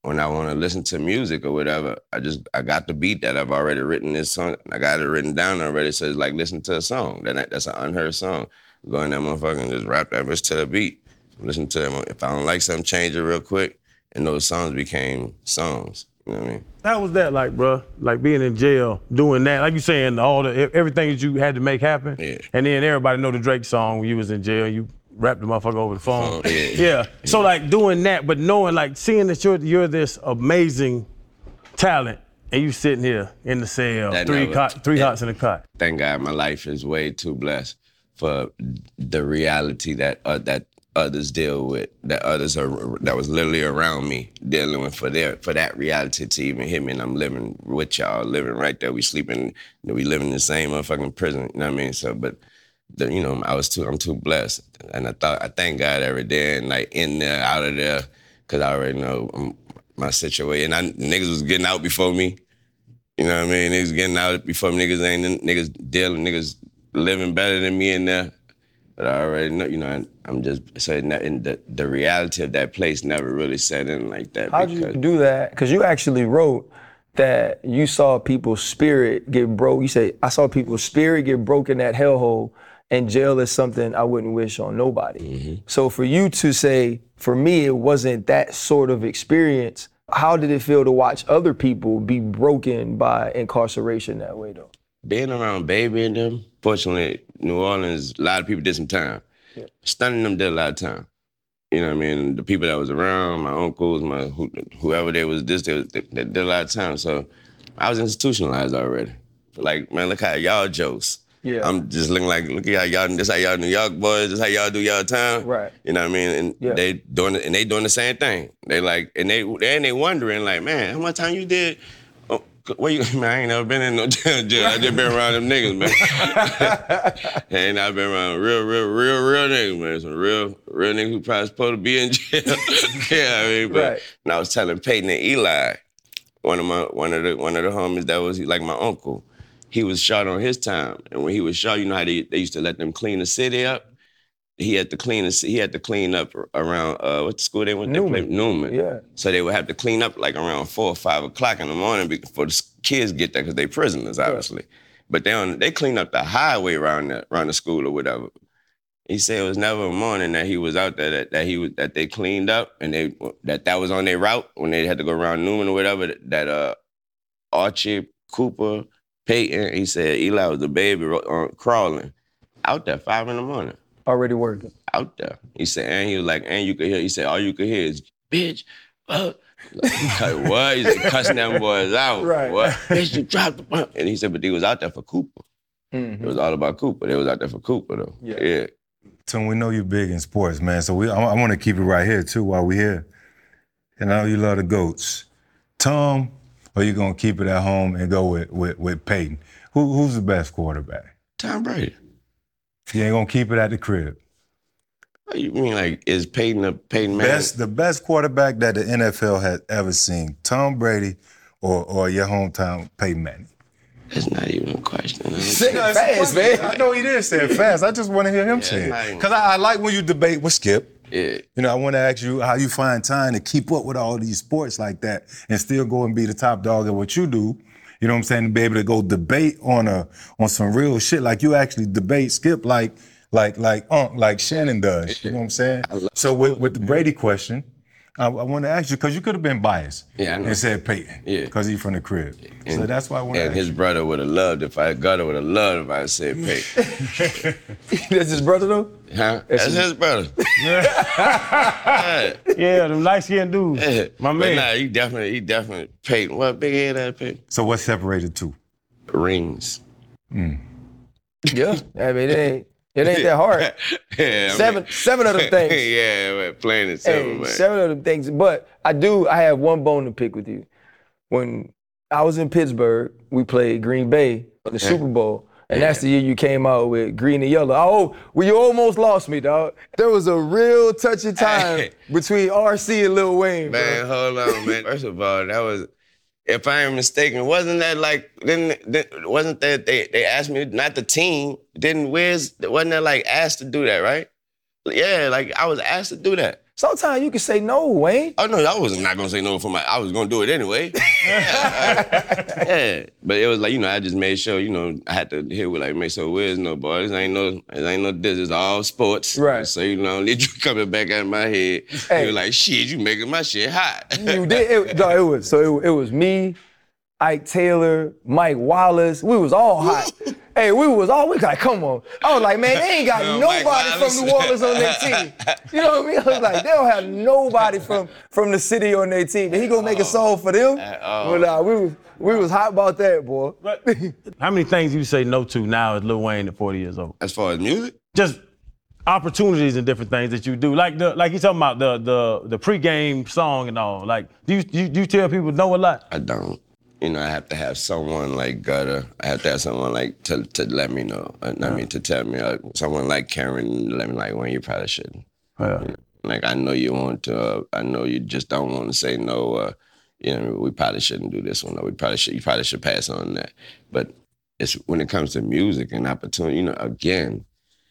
when I want to listen to music or whatever, I just, I got the beat that I've already written this song. I got it written down already. So it's like, listen to a song. That, that's an unheard song. Go in that motherfucker and just rap that bitch to the beat. Listen to it. If I don't like something, change it real quick. And those songs became songs. You know what I mean? How was that like, bro? Like being in jail, doing that, like you saying, all the everything that you had to make happen. Yeah. And then everybody know the Drake song when you was in jail. You rapped the motherfucker over the phone. Oh, yeah. yeah. Yeah. So like doing that, but knowing like seeing that you're you're this amazing talent, and you sitting here in the cell, That three never- cot, three yeah. hots in the cot. Thank God my life is way too blessed for the reality that uh, that others deal with, that others are that was literally around me dealing with for their for that reality to even hit me. And I'm living with y'all, living right there. We sleeping, you know, we live in the same motherfucking prison. You know what I mean? So, but the, you know, I was too, I'm too blessed, and I thought I thank God every day, and like in there, out of there, because I already know um, my situation. And I, niggas was getting out before me. You know what I mean? Niggas getting out before me. Niggas ain't niggas dealing. Niggas living better than me in there. But I already know, you know, I'm just saying that in the, the reality of that place never really set in like that. How'd you do that? Because you actually wrote that you saw people's spirit get broke. You say, I saw people's spirit get broken at hellhole, and jail is something I wouldn't wish on nobody. Mm-hmm. So for you to say, for me, it wasn't that sort of experience, how did it feel to watch other people be broken by incarceration that way, though? Being around Baby and them, fortunately, New Orleans, a lot of people did some time. Yeah. Stunning them did a lot of time. You know what I mean? The people that was around, my uncles, my who, whoever they was, this, they, was, they, they did a lot of time. So I was institutionalized already. Like, man, look how y'all jokes. Yeah. I'm just looking like, look at how y'all, this how y'all New York boys, this how y'all do y'all time. Right. You know what I mean? And Yeah. they doing it, and they doing the same thing. They like, and they, and they wondering like, man, how much time you did? Oh, where you, man, I ain't never been in no jail. jail. I just been around them niggas, man. And I've been around real, real, real, real niggas, man. Some real, real niggas who probably supposed to be in jail. Yeah, I mean, but Right. and I was telling Peyton and Eli, one of my, one of the, one of the homies that was like my uncle. He was shot on his time, and when he was shot, you know how they, they used to let them clean the city up. He had to clean the, he had to clean up around uh, what school they went to Newman. play? Newman. Yeah. So they would have to clean up like around four or five o'clock in the morning before the kids get there because they prisoners, obviously. But they on, they clean up the highway around the around the school or whatever. He said it was never a morning that he was out there that, that he was that they cleaned up and they that that was on their route when they had to go around Newman or whatever. That, that uh, Archie, Cooper, Peyton, he said Eli was the baby uh, crawling out there five in the morning. Already working. Out there. He said, and he was like, and you could hear, he said, all you could hear is, bitch, uh, like, he cut, what? He's like, cussing them boys out. Right. What? Bitch, you dropped the bomb. And he said, but he was out there for Cooper. Mm-hmm. It was all about Cooper. They was out there for Cooper, though. Yeah. yeah. Tim, we know you're big in sports, man. So we, I, I want to keep it right here too while we're here. And I know you love the GOATs. Tom, or you gonna keep it at home and go with with, with Peyton? Who, who's the best quarterback? Tom Brady. You ain't gonna keep it at the crib. What you mean, like, is Peyton a Peyton Manning? Best, the best quarterback that the N F L has ever seen, Tom Brady or or your hometown Peyton Manning? That's not even a question. I don't Say it think- fast, man. I know he did say it fast. I just want to hear him say not it. even- Because I, I like when you debate with Skip. Yeah. You know, I want to ask you how you find time to keep up with all these sports like that and still go and be the top dog at what you do. You know what I'm saying? To be able to go debate on a on some real shit like you actually debate Skip like like like Unc, like Shannon does. You know what I'm saying? So with, with the Brady question, I, I want to ask you because you could have been biased Yeah, I know. and said Peyton Yeah. because he's from the crib. so And- that's why I want to And ask his you. brother would have loved if I, Gutter would have loved if I said Peyton. That's his brother, though? Huh? That's his brother. Yeah. Yeah, them light-skinned dudes. Yeah. My But man. nah, he definitely, he definitely Peyton. What big head that Peyton? So what separated two? Rings. Yeah. I mean, it ain't, it ain't that hard. Yeah, I Seven, mean- seven of them things. yeah, man, plain and simple, Hey, man. seven of them things. But I do, I have one bone to pick with you. When I was in Pittsburgh, we played Green Bay in the Super Bowl. And that's the year you came out with green and yellow. Oh, well, you almost lost me, dog. There was a real touchy time Hey. between R C and Lil Wayne, bro. Man, hold on, man. First of all, that was, if I ain't mistaken, wasn't that like, didn't, didn't wasn't that they, they asked me, not the team, didn't Wiz, wasn't that like asked to do that, right? Yeah, like I was asked to do that. sometimes you can say no, Wayne. Oh no, I was not gonna say no for my. I was gonna do it anyway. Yeah, but it was like, you know, I just made sure, you know, I had to hear with like, make sure Wiz no boy, this ain't no, this ain't no this, it's all sports. Right. So you know, need you coming back out of my head. Hey. You were like, shit, you making my shit hot. You did. It, no, it was so. It, it was me, Ike Taylor, Mike Wallace. We was all hot. Hey, we was all, we like, come on. I was like, man, they ain't got No, nobody Mike from New Orleans on their team. You know what I mean? I was like, they don't have nobody from, from the city on their team. And he gonna make a song for them? all. But nah, we was, we was hot about that, boy. How many things you say no to now as Lil Wayne at forty years old? As far as music, Just opportunities and different things that you do. Like the like you talking about the the the pregame song and all. Like, do you, you, you tell people no a lot? I don't. You know, I have to have someone like Gutter. I have to have someone like to to let me know. I mean, to tell me. Like, someone like Karen, let me like, when you probably shouldn't. Yeah. You know, like, I know you want to. Uh, I know you just don't want to say no. Uh, you know, we probably shouldn't do this one. Or we probably should. You probably should pass on that. But it's when it comes to music and opportunity. You know, again,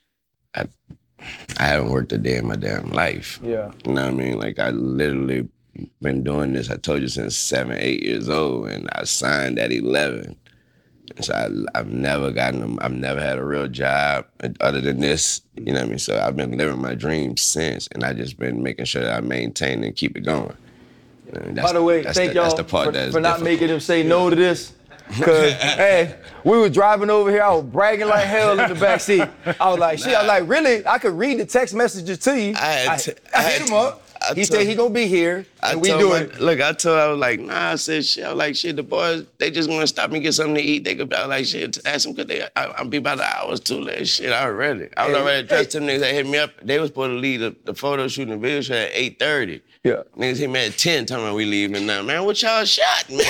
I I haven't worked a day in my damn life. Yeah. You know what I mean? Like, I literally been doing this, I told you, since seven, eight years old, and I signed at eleven. And so I, I've never gotten, a, I've never had a real job other than this, you know what I mean? So I've been living my dreams since, and I just been making sure that I maintain and keep it going. You know, that's, By the way, that's thank the, y'all that's the part for, that is for not difficult. making him say no to this. Cause hey, we were driving over here, I was bragging like hell in the backseat. I was like, shit, I was like, really? I could read the text messages to you. I had I, to- I I hit had him to- up. I He told- said he gonna be here, I and we told doing my, it. Look, I told her, I was like, nah, I said, shit, I was like, shit, the boys, they just want to stop and get something to eat. They could be I was like, shit, ask them, could they, I, I'll be about an hour too late. Shit, I already. I was Hey, already dressed. hey. Them niggas that hit me up, they was supposed to leave the, the photo shoot and the video shoot at eight thirty. Yeah. Niggas hit me at ten, telling me we leaving now. Man, what y'all shot, man?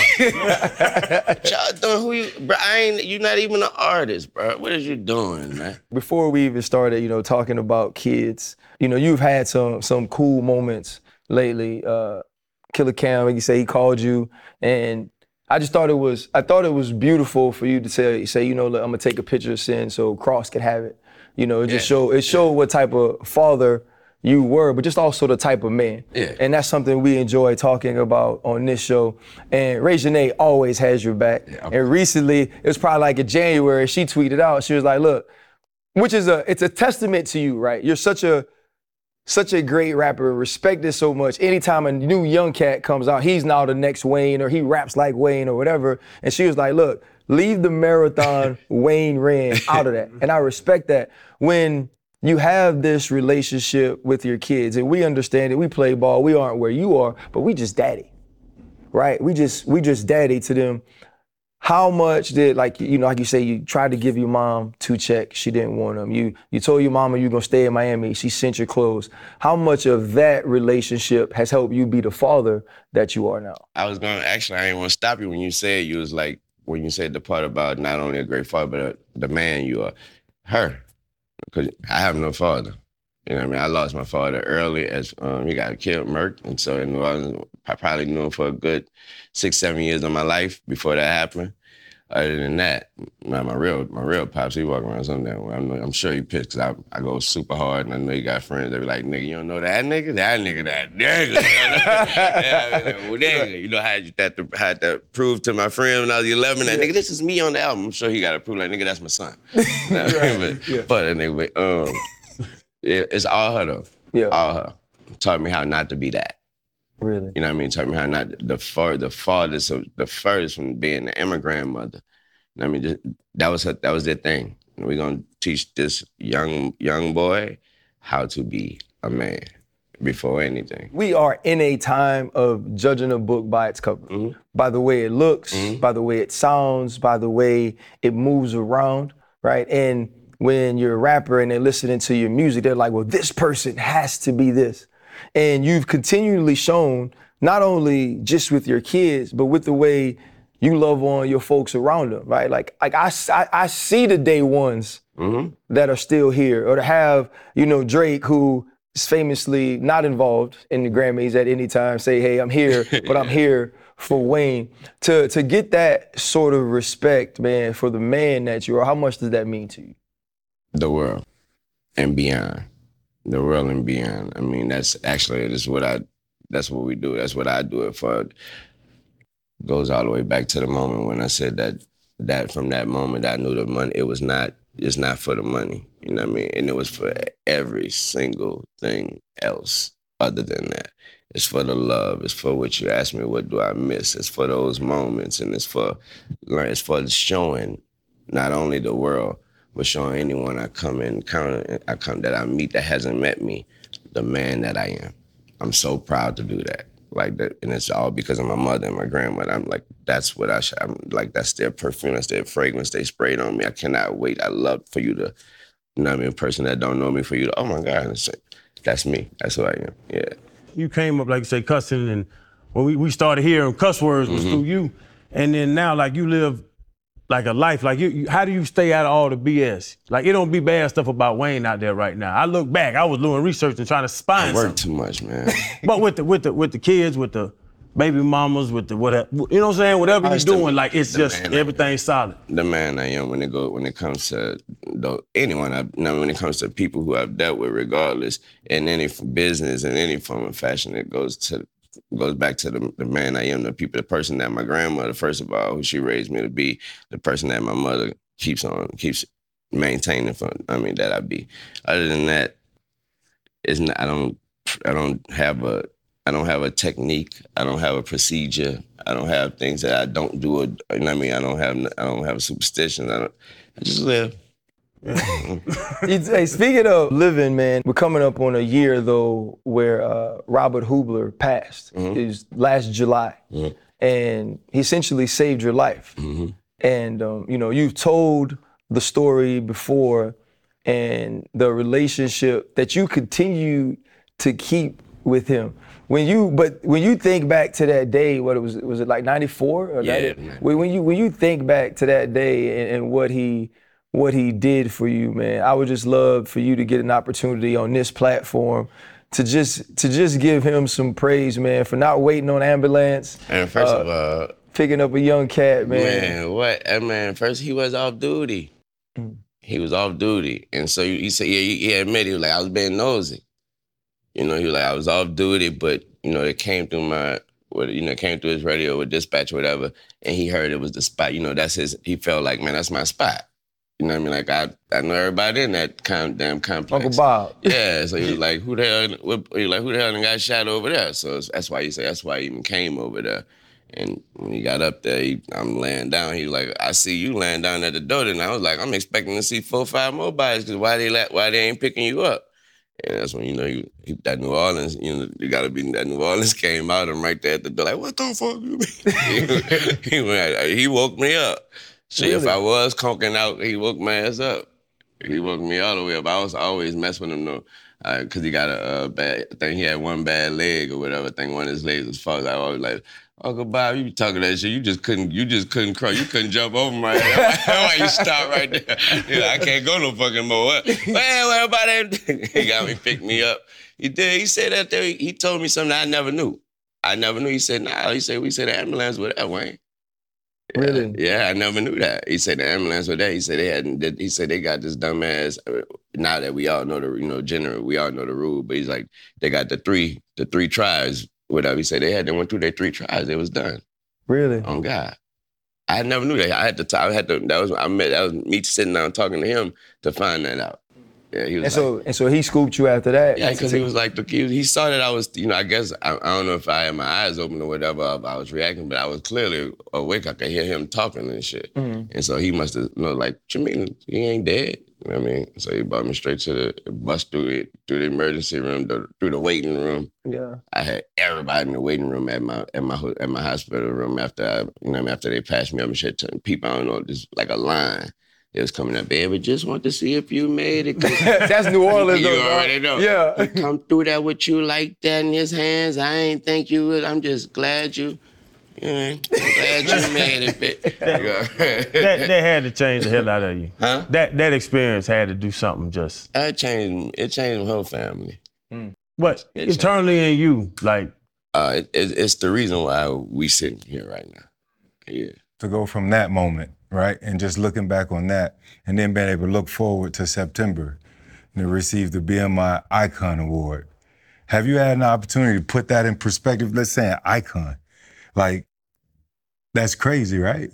What y'all doing? Who you, bro, I ain't, you not even an artist, bro. What is you doing, man? Before we even started, you know, talking about kids, you know, you've had some some cool moments lately. Uh, Killer Cam, like you say, he called you, and I just thought it was, I thought it was beautiful for you to say, say, you know, look, I'm gonna take a picture of Sin so Cross could have it. You know, it just Yeah. showed, it showed what type of father you were, but just also the type of man. Yeah. And that's something we enjoy talking about on this show. And Ray Janae always has your back. Yeah. And recently, it was probably like in January, she tweeted out, she was like, look, which is a, it's a testament to you, right? You're such a, such a great rapper, respected so much. Anytime a new young cat comes out, he's now the next Wayne, or he raps like Wayne or whatever. And she was like, look, leave the marathon Wayne ran out of that. And I respect that. When you have this relationship with your kids, and we understand it, we play ball, we aren't where you are, but we just daddy, right? We just, we just daddy to them. How much did, like, you know, like you say, you tried to give your mom two checks, she didn't want them. You you told your mama you were gonna stay in Miami, she sent your clothes. How much of that relationship has helped you be the father that you are now? I was gonna, actually, I didn't want to stop you when you said, you was like, when you said the part about not only a great father, but a, the man you are. Her. Because I have no father. You know what I mean? I lost my father early as um, he got killed, murked. And so in New Orleans, I probably knew him for a good six, seven years of my life before that happened. Other than that, my, my real my real pops, he walk around some damn way. I'm, I'm sure he pissed because I, I go super hard and I know he got friends that be like, nigga, you don't know that nigga? That nigga, that nigga. Yeah, well, nigga. You know, I had you that to, had to prove to my friend when I was eleven that, nigga, this is me on the album. I'm sure he got to prove, like, nigga, that's my son. You know what I mean? But, Yeah. but anyway, um, it, it's all her though. Yeah. All her. Taught me how not to be that. Really? You know what I mean? Taught me how not the far the farthest of the first from being an immigrant mother. You know what I mean? Just, that was her, that was their thing. We're gonna teach this young young boy how to be a man before anything. We are in a time of judging a book by its cover, Mhm. by the way it looks, Mhm. by the way it sounds, by the way it moves around, right? And when you're a rapper and they're listening to your music, they're like, well, this person has to be this. And you've continually shown, not only just with your kids, but with the way you love on your folks around them, right? Like, like I, I, I see the day ones Mm-hmm. that are still here, or to have, you know, Drake, who is famously not involved in the Grammys at any time, say, hey, I'm here, but I'm here for Wayne. To, to get that sort of respect, man, for the man that you are, how much does that mean to you? The world and beyond. the world and beyond. I mean, that's actually that's what I that's what we do. That's what I do it for. Goes all the way back to the moment when I said that that from that moment I knew the money, it was not, it's not for the money. You know what I mean? And it was for every single thing else other than that. It's for the love. It's for what you asked me, what do I miss? It's for those moments, and it's for it's for showing not only the world, but showing anyone I come in, I come that I meet that hasn't met me, the man that I am. I'm so proud to do that. Like that, and it's all because of my mother and my grandmother. I'm like, that's what I should, I'm like, that's their perfume, that's their fragrance they sprayed on me. I cannot wait. I love for you to, you know what I mean, a person that don't know me, for you to, oh my God, that's me. That's who I am, yeah. You came up, like you say, cussing, and when we, we started hearing cuss words was mm-hmm. through you. And then now, like, you live like a life. Like, you, you, how do you stay out of all the B S? Like, it don't be bad stuff about Wayne out there right now. I look back, I was doing research and trying to find I work something. too much, man. But with the with the with the kids, with the baby mamas, with the whatever, you know what I'm saying? Whatever you're doing, like, it's just everything's solid. The man I am when it go when it comes to the, anyone, I, you know, when it comes to people who I've dealt with, regardless, in any business, in any form of fashion, it goes to goes back to the, the man I am, the people, the person that my grandmother, first of all, who she raised me to be, the person that my mother keeps on, keeps maintaining for, I mean, that I be. Other than that, it's not, I don't, I don't have a, I don't have a technique. I don't have a procedure. I don't have things that I don't do. Or, you know what I mean? I don't have, I don't have a superstition. I don't, I just live. Hey, speaking of living, man, we're coming up on a year though where uh, Robert Hubler passed. Mm-hmm. It was last July, mm-hmm. and he essentially saved your life. Mm-hmm. And um, you know, you've told the story before, and the relationship that you continue to keep with him. When you, but when you think back to that day, what it was, was it like ninety-four? Or yeah. ninety, when you when you think back to that day and, and what he. what he did for you, man. I would just love for you to get an opportunity on this platform to just to just give him some praise, man, for not waiting on ambulance. And first uh, of all, picking up a young cat, man. Man, what? Uh, man, first he was off duty. Mm. He was off duty, and so he said, yeah, he, he admitted, he was like, I was being nosy. You know, he was like, I was off duty, but you know, it came through my. You know, came through his radio with dispatch or whatever, and he heard it was the spot. You know, that's his. He felt like, man, that's my spot. You know what I mean? Like, I I know everybody in that com- damn complex. Uncle Bob. Yeah, so he was like, who the hell, what, he was like, who the hell got shot over there? So that's why he said, that's why he even came over there. And when he got up there, he, I'm laying down. He was like, I see you laying down at the door. And I was like, I'm expecting to see four or five more bodies, because why they why they ain't picking you up? And that's when, you know, you, that New Orleans, you know, you gotta be, that New Orleans came out and right there at the door, like, what the fuck you mean? he, he, went, he woke me up. See, really? If I was conking out, he woke my ass up. He woke me all the way up. I was always mess with him though, because uh, he got a, a bad, I think he had one bad leg or whatever. I think one of his legs was fucked. I always like, Uncle Bob, you be talking that shit. You just couldn't, you just couldn't cross. You couldn't jump over my head. Why you stop right there? He's like, I can't go no fucking more. What? Man, what about that? He got me, picked me up. He did. He said that there. He told me something I never knew. I never knew. He said, nah. He said, we said the ambulance was there, Wayne. Really? Yeah, I never knew that. He said the ambulance was there. He said they hadn't. He said they got this dumbass. Now that we all know the, you know, general, we all know the rule. But he's like, they got the three, the three tries. Whatever. He said they had. They went through their three tries. It was done. Really? On God, I never knew that. I had to. T- I had to. That was. I met. That was me sitting down talking to him to find that out. Yeah, he was. And so, like, and so he scooped you after that. Yeah, because he was like, he, he saw that I was, you know, I guess I, I don't know if I had my eyes open or whatever, if I was reacting, but I was clearly awake. I could hear him talking and shit. Mm-hmm. And so he must have, you know, like, what you mean he ain't dead? You know what I mean? So he brought me straight to the bus through it, through the emergency room, the, through the waiting room. Yeah, I had everybody in the waiting room at my at my at my hospital room after I, you know, after they passed me up and shit. To people, I don't know, just like a line. It was coming up, baby, just want to see if you made it. That's New Orleans, you though. already know. Yeah. He come through that with you like that in his hands. I ain't think you would. I'm just glad you, you know, I'm glad you made it. that, that, that had to change the hell out of you. Huh? That that experience had to do something just. It changed, it changed my whole family. Mm. But it internally in you, like. Uh, it, it, it's the reason why we sitting here right now. Yeah. To go from that moment, right, and just looking back on that, and then being able to look forward to September, and received the B M I Icon Award. Have you had an opportunity to put that in perspective? Let's say an icon. Like, that's crazy, right?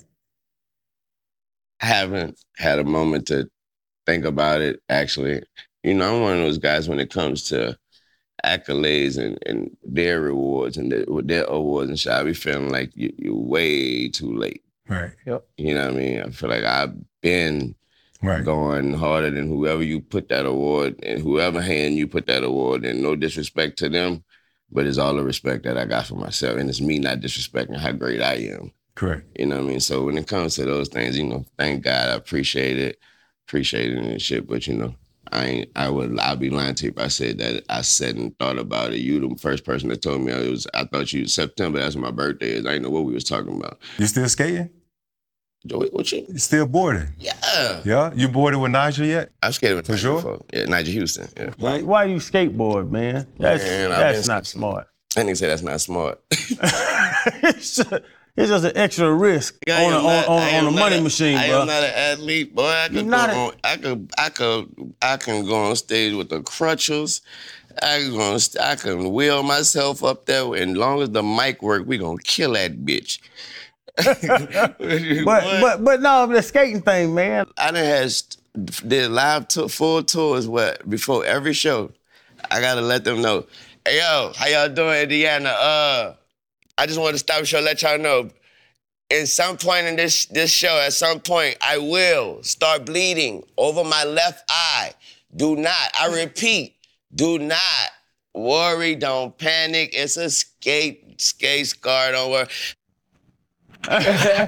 I haven't had a moment to think about it, actually. You know, I'm one of those guys when it comes to accolades and, and their rewards and their, their awards and shit, I be feeling like you, you're way too late. Right. Yep. You know what I mean? I feel like I've been right. going harder than whoever you put that award in, whoever hand you put that award in. No disrespect to them, but it's all the respect that I got for myself. And it's me not disrespecting how great I am. Correct. You know what I mean? So when it comes to those things, you know, thank God I appreciate it, appreciate it and shit, but you know, I ain't, I would, I'd be lying to you if I said that I sat and thought about it. You the first person that told me it was, I thought you, September, that's when my birthday is. I didn't know what we was talking about. You still skating? What, what you? You still boarding? Yeah. Yeah? You boarded with Nigel yet? I've skated with For Nigel sure? before. Yeah, Nigel Houston. Yeah. Why, why you skateboard, man? That's, Man, I've that's been- not smart. I didn't say that's not smart. it's, just, it's just an extra risk I on a, am not- on, I on, am on a not money a- machine, I bro. am not an athlete, boy. I You're could, not go a- on, I could, I could, I can go on stage with the crutches. I can, go on, st- I can wheel myself up there. And as long as the mic work, we gonna kill that bitch. but, but but no, the skating thing, man. I done had st- did live tour, full tours what before every show. I gotta let them know. Hey yo, how y'all doing, Indiana? Uh, I just want to stop the show, let y'all know. At some point in this this show, at some point, I will start bleeding over my left eye. Do not, I repeat, do not worry, don't panic. It's a skate skate scar. Don't worry. All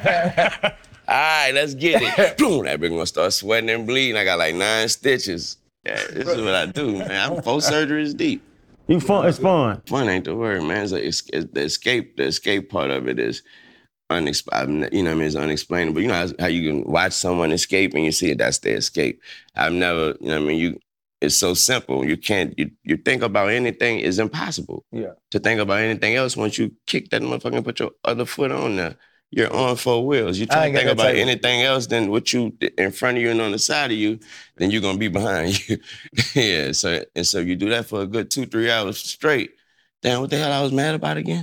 right, let's get it. Boom, that bitch gonna start sweating and bleeding. I got like nine stitches. Yeah, this is what I do, man. I'm four surgeries deep. You fun? It's fun. Fun ain't the word, man. It's, a, it's, it's the escape. The escape part of it is unexplainable. You know what I mean? It's unexplainable. You know how, how you can watch someone escape and you see it, that's their escape. I've never, you know what I mean? You, it's so simple. You can't. You, you think about anything is impossible. Yeah. To think about anything else, once you kick that motherfucker and put your other foot on there, you're on four wheels. You I try ain't to think gotta about tell you. anything else than what you in front of you and on the side of you, then you're gonna be behind you. Yeah. So and so you do that for a good two, three hours straight. Damn, what the hell I was mad about again?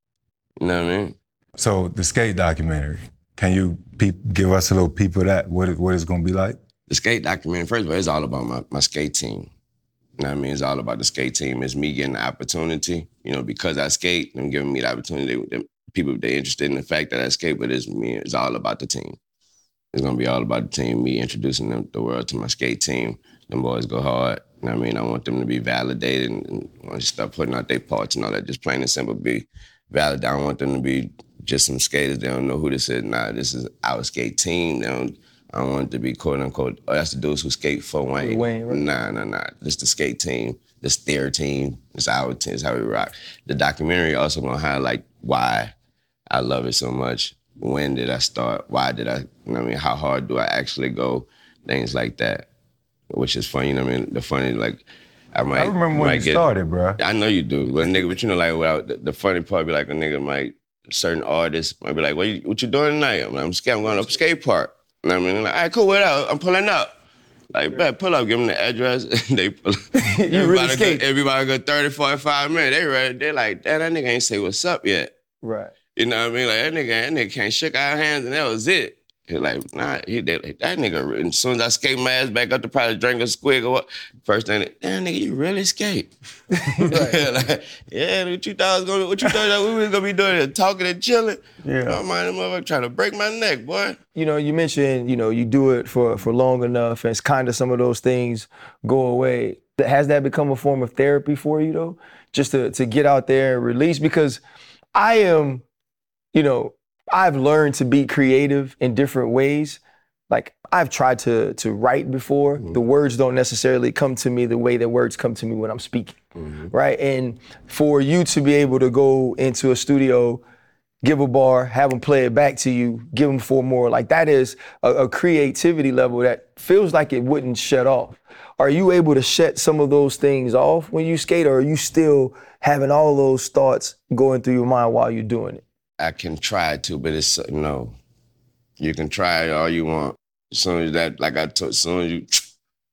You know what I mean? So the skate documentary, can you peep, give us a little peep of that? What it, what it's gonna be like? The skate documentary, first of all, it's all about my, my skate team. You know what I mean? It's all about the skate team. It's me getting the opportunity. You know, because I skate, them giving me the opportunity. Them people, they interested in the fact that I skate, but it's me. It's all about the team. It's gonna be all about the team. Me introducing them, the world to my skate team. Them boys go hard. You know what I mean? I want them to be validated and, and want to start putting out their parts and all that. Just plain and simple, be validated. I don't want them to be just some skaters. They don't know who this is. Nah, this is our skate team. They don't. I don't want it to be quote unquote, oh, that's the dudes who skate for Wayne. Wayne, right. Nah, nah, nah. This the skate team. This their team. It's our team. It's how we rock. The documentary also gonna highlight why I love it so much. When did I start? Why did I, you know what I mean? How hard do I actually go? Things like that, which is funny, you know what I mean? The funny, like, I might- I remember when might you get- started, bro. I know you do, but nigga, but you know, like, without the, the funny part be like, a nigga might, certain artists might be like, what you, what you doing tonight? I'm like, I'm scared, I'm going up skate park. You know what I mean? Like, all right, cool, what up? I'm pulling up. Like, bet, pull up, give them the address, and they pull up. You really Everybody skate. Go, everybody go thirty, forty-five minutes. They ready. They're like, damn, that nigga ain't say what's up yet. Right. You know what I mean? Like, that nigga, that nigga can't shake our hands, and that was it. He's like, nah, he did like, that nigga, and as soon as I skate my ass back up to probably drink a squig or what, first thing, damn, nigga, you really skate? Like, yeah, what you thought was gonna, what you thought we was gonna be doing, talking and chilling? Yeah. I'm mind motherfucker trying to break my neck, boy. You know, you mentioned, you know, you do it for, for long enough and it's kind of some of those things go away. Has that become a form of therapy for you though? Just to, to get out there and release? Because I am, you know, I've learned to be creative in different ways. Like I've tried to to write before. Mm-hmm. The words don't necessarily come to me the way that words come to me when I'm speaking, mm-hmm. right? And for you to be able to go into a studio, give a bar, have them play it back to you, give them four more, like that is a, a creativity level that feels like it wouldn't shut off. Are you able to shut some of those things off when you skate, or are you still having all those thoughts going through your mind while you're doing it? I can try to, but it's, you know, you can try it all you want. As soon as that, like I told, as soon as you,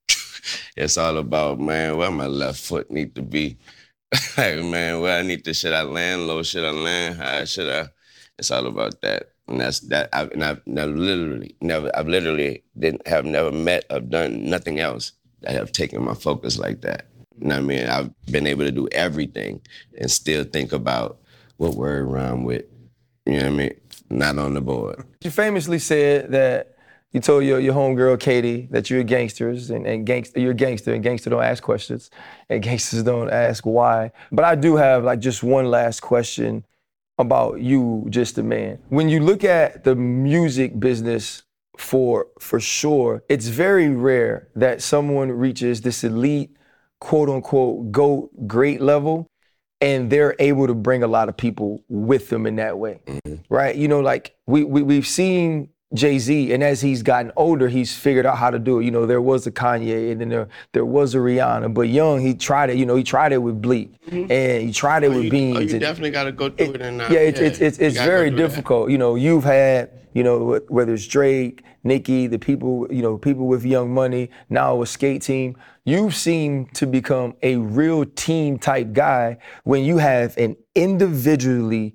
it's all about, man, where my left foot need to be. Like, man, where I need to, should I land low, should I land high, should I? It's all about that. And that's that. I've, and I've never literally, never, I've literally didn't have never met or done nothing else that have taken my focus like that. You know what I mean? I've been able to do everything and still think about what word rhyme with. You know what I mean? Not on the board. You famously said that you told your, your homegirl, Katie, that you're gangsters and, and gangster, you're a gangster and gangsters don't ask questions and gangsters don't ask why. But I do have like just one last question about you, just a man. When you look at the music business for, for sure, it's very rare that someone reaches this elite, quote unquote, GOAT, great level, and they're able to bring a lot of people with them in that way, mm-hmm. right? You know, like we, we, we've seen Jay-Z, and as he's gotten older, he's figured out how to do it. You know, there was a Kanye, and then there, there was a Rihanna, but young, he tried it, you know, he tried it with Bleak, mm-hmm. and he tried it oh, with you, Beans. Oh, you and, definitely got to go through it. it and, uh, yeah, it's, yeah, it's, it's, it's very difficult. That. You know, you've had, you know, whether it's Drake, Nicki, the people, you know, people with Young Money, now a skate team, you seem to become a real team type guy when you have an individually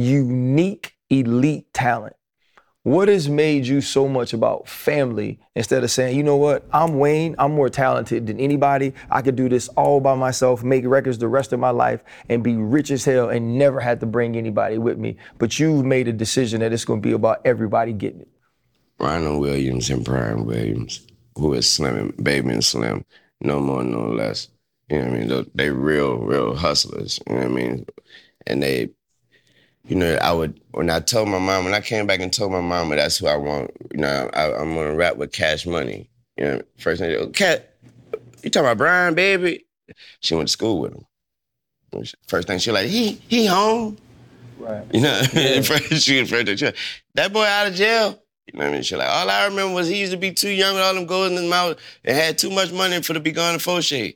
unique, elite talent. What has made you so much about family instead of saying, you know what, I'm Wayne, I'm more talented than anybody. I could do this all by myself, make records the rest of my life and be rich as hell and never have to bring anybody with me. But you've made a decision that it's gonna be about everybody getting it. Rhino Williams and Brian Williams, who is Slim and Baby and Slim, no more, no less. You know what I mean? They real, real hustlers, you know what I mean? And they, you know, I would, when I told my mom, when I came back and told my mama that's who I want, you know, I, I'm gonna rap with Cash Money. You know, first thing, oh, Cat, you talking about Brian, baby? She went to school with him. First thing she like, he he home. Right. You know, yeah. First, she was afraid to try. That boy out of jail. You know what I mean? She like, all I remember was he used to be too young with all them gold in his mouth and had too much money for to be going to Fauché.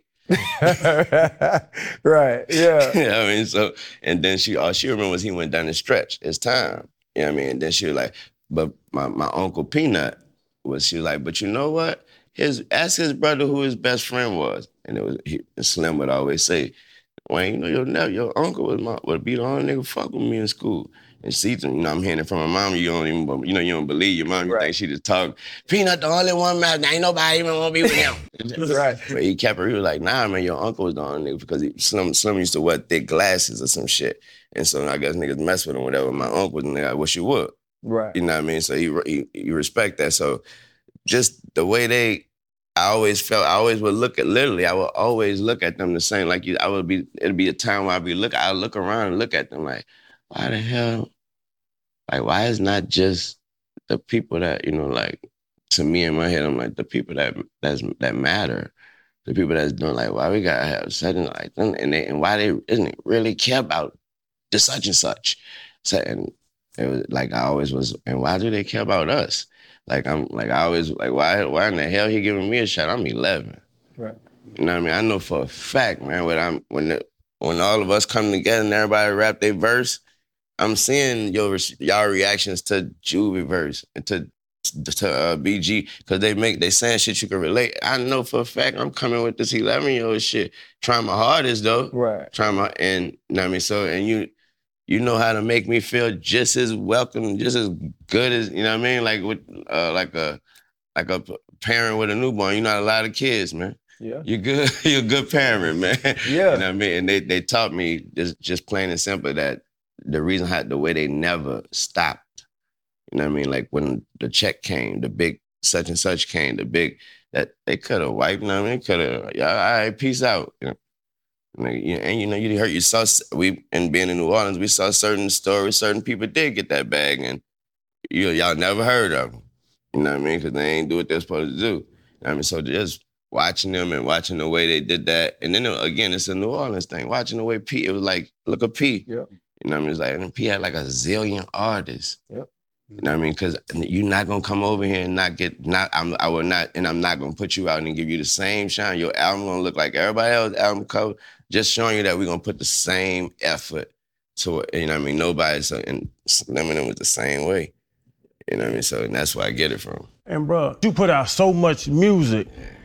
Right, yeah. You know what I mean? So, and then she, all she remember was he went down the stretch. It's time. You know what I mean? And then she was like, but my, my Uncle Peanut was, she was like, but you know what? His, ask his brother who his best friend was. And it was, he, Slim would always say, Wayne, you know, your nephew, your uncle was my, would be the only nigga fuck with me in school. And see, you know, I'm hearing it from my mom. You don't even, you know, you don't believe your mom. You right. think she just talk. Peanut, the only one man. Ain't nobody even want to be with him. Right. But he kept her. He was like, nah, man, your uncle was the only nigga because he, Slim, Slim used to wear thick glasses or some shit. And so I guess niggas mess with him, whatever. My uncle was nigga, I wish you would. Right. You know what I mean? So he, he, he respect that. So just the way they, I always felt, I always would look at, literally, I would always look at them the same. Like you, I would be, it'd be a time where I'd be look, I'd look around and look at them like, why the hell? Like, why is not just the people that, you know, like, to me in my head, I'm like, the people that that's, that matter, the people that's doing, like, why we gotta have such and like, and, they, and why they isn't really care about the such and such. So, and it was like, I always was, and why do they care about us? Like, I'm like, I always, like, why, why in the hell he giving me a shot? I'm eleven. Right. You know what I mean? I know for a fact, man, when I'm, when the, when all of us come together and everybody rap their verse, I'm seeing your y'all reactions to Juvie verse and to to uh, B G because they make they saying shit you can relate. I know for a fact I'm coming with this eleven year old shit, trying my hardest though. Right. Trying my and you know what I mean. So and you you know how to make me feel just as welcome, just as good as you know what I mean. Like with uh, like a like a parent with a newborn. You know, a lot of kids, man. Yeah. You're good. You're a good parent, man. Yeah. You know what I mean. And they they taught me just just plain and simple that. The reason how the way they never stopped, you know what I mean? Like when the check came, the big such and such came, the big that they could have wiped. You know what I mean? Could have, yeah, all right, peace out. You know? And, and you know, you heard you saw we and being in New Orleans, we saw certain stories, certain people did get that bag, and you y'all never heard of them. You know what I mean? Because they ain't do what they're supposed to do. You know what I mean? So just watching them and watching the way they did that, and then again, it's a New Orleans thing. Watching the way P, it was like look at P. Yeah. You know what I mean? It's like, and P had like a zillion artists. Yep. You know what I mean? Because you're not gonna come over here and not get, not, I'm, I will not, and I'm not gonna put you out and give you the same shine. Your album gonna look like everybody else's album cover, just showing you that we're gonna put the same effort to it. You know what I mean? Nobody, so, and Eminem was the same way. You know what I mean? So, and that's where I get it from. And bro, you put out so much music.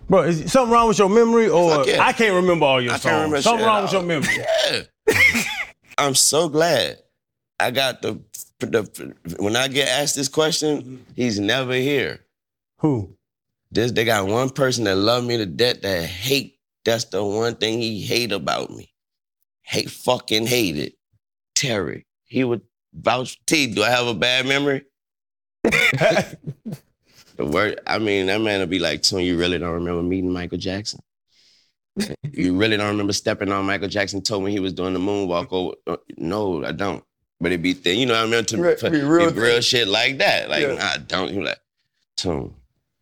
Bro, is something wrong with your memory, or Fuck yeah. I can't remember all your I songs? can't remember something shit wrong at with your all. memory. Yeah. I'm so glad I got the, the when I get asked this question, he's never here. Who? This they got one person that love me to death that hate. That's the one thing he hate about me. Hate fucking hate it. Terry. He would vouch. T, do I have a bad memory? The word, I mean, that man would be like, so you really don't remember meeting Michael Jackson? You really don't remember stepping on Michael Jackson told me he was doing the moonwalk? Over? No, I don't. But it'd be thin. You know what I mean? To, Right, for, be real be real shit like that. Like, Yeah. nah, I don't. He like, Tune.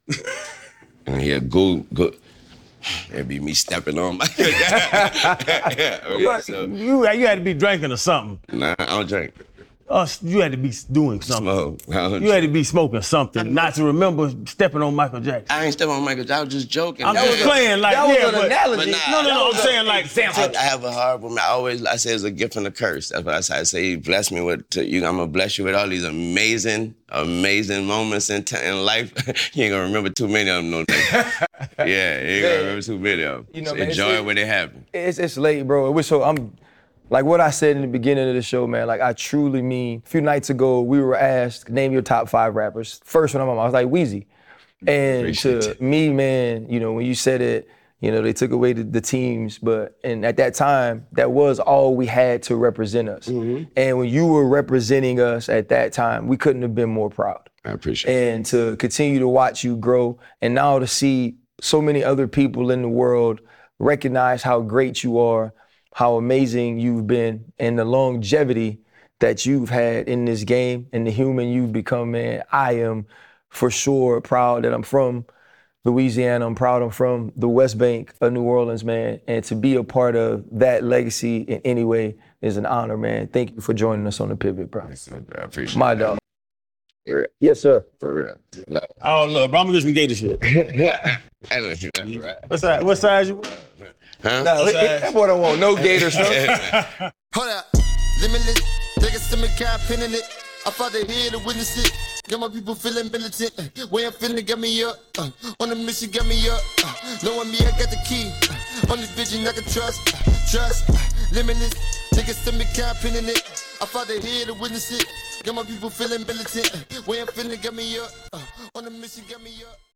And he'll go, go. It'd be me stepping on Michael Jackson. Yeah, okay, so, You, you had to be drinking or something. nah, I don't drink. Us, you had to be doing something. Smoke. I don't You had to be smoking something, not to remember stepping on Michael Jackson. I ain't stepping on Michael Jackson. I was just joking. I'm That just was a- playing like, that was yeah, an but, analogy. but nah, no, no, that no, I'm was a- saying like, I, I have a horrible. I always I say it's a gift and a curse. That's what I say. I say he blessed me with. To, you, I'm gonna bless you with all these amazing, amazing moments in, t- in life. You ain't gonna remember too many of them. No, yeah, you ain't gonna remember too many of them. You know, So man, enjoy it's- it when they happen. It's it's late, bro. It was so I'm like what I said in the beginning of the show, man. Like I truly mean. A few nights ago, we were asked name your top five rappers. First one on my mind, I was like Weezy. And Appreciate to it. me, man, you know, when you said it, you know, they took away the, the teams, but and at that time, that was all we had to represent us. Mm-hmm. And when you were representing us at that time, we couldn't have been more proud. I appreciate it. And to continue to watch you grow, and now to see so many other people in the world recognize how great you are, how amazing you've been, and the longevity that you've had in this game and the human you've become, man. I am for sure proud that I'm from Louisiana. I'm proud I'm from the West Bank of New Orleans, man. And to be a part of that legacy in any way is an honor, man. Thank you for joining us on The Pivot, bro. I appreciate My it. dog. For real. Yes, sir. For real. Love. oh look, bro, I'm gonna get some gator shit. I know you that's right. What size? What size you? Huh? Nah, he- that boy don't want no gators, huh? Hold up, limitless. Take a stomach, cap, pinning it. I fought the here to witness it. Got my people feeling militant. Way I'm feeling got me up. Uh, on the mission got me up. Uh, knowing me, I got the key. Uh, on this vision I can trust. Uh, trust. Uh, limitless. Take a stomach, cap, pinning it. I fought the here to witness it. Got my people feeling militant. Way I'm feeling got me up. Uh, on the mission got me up.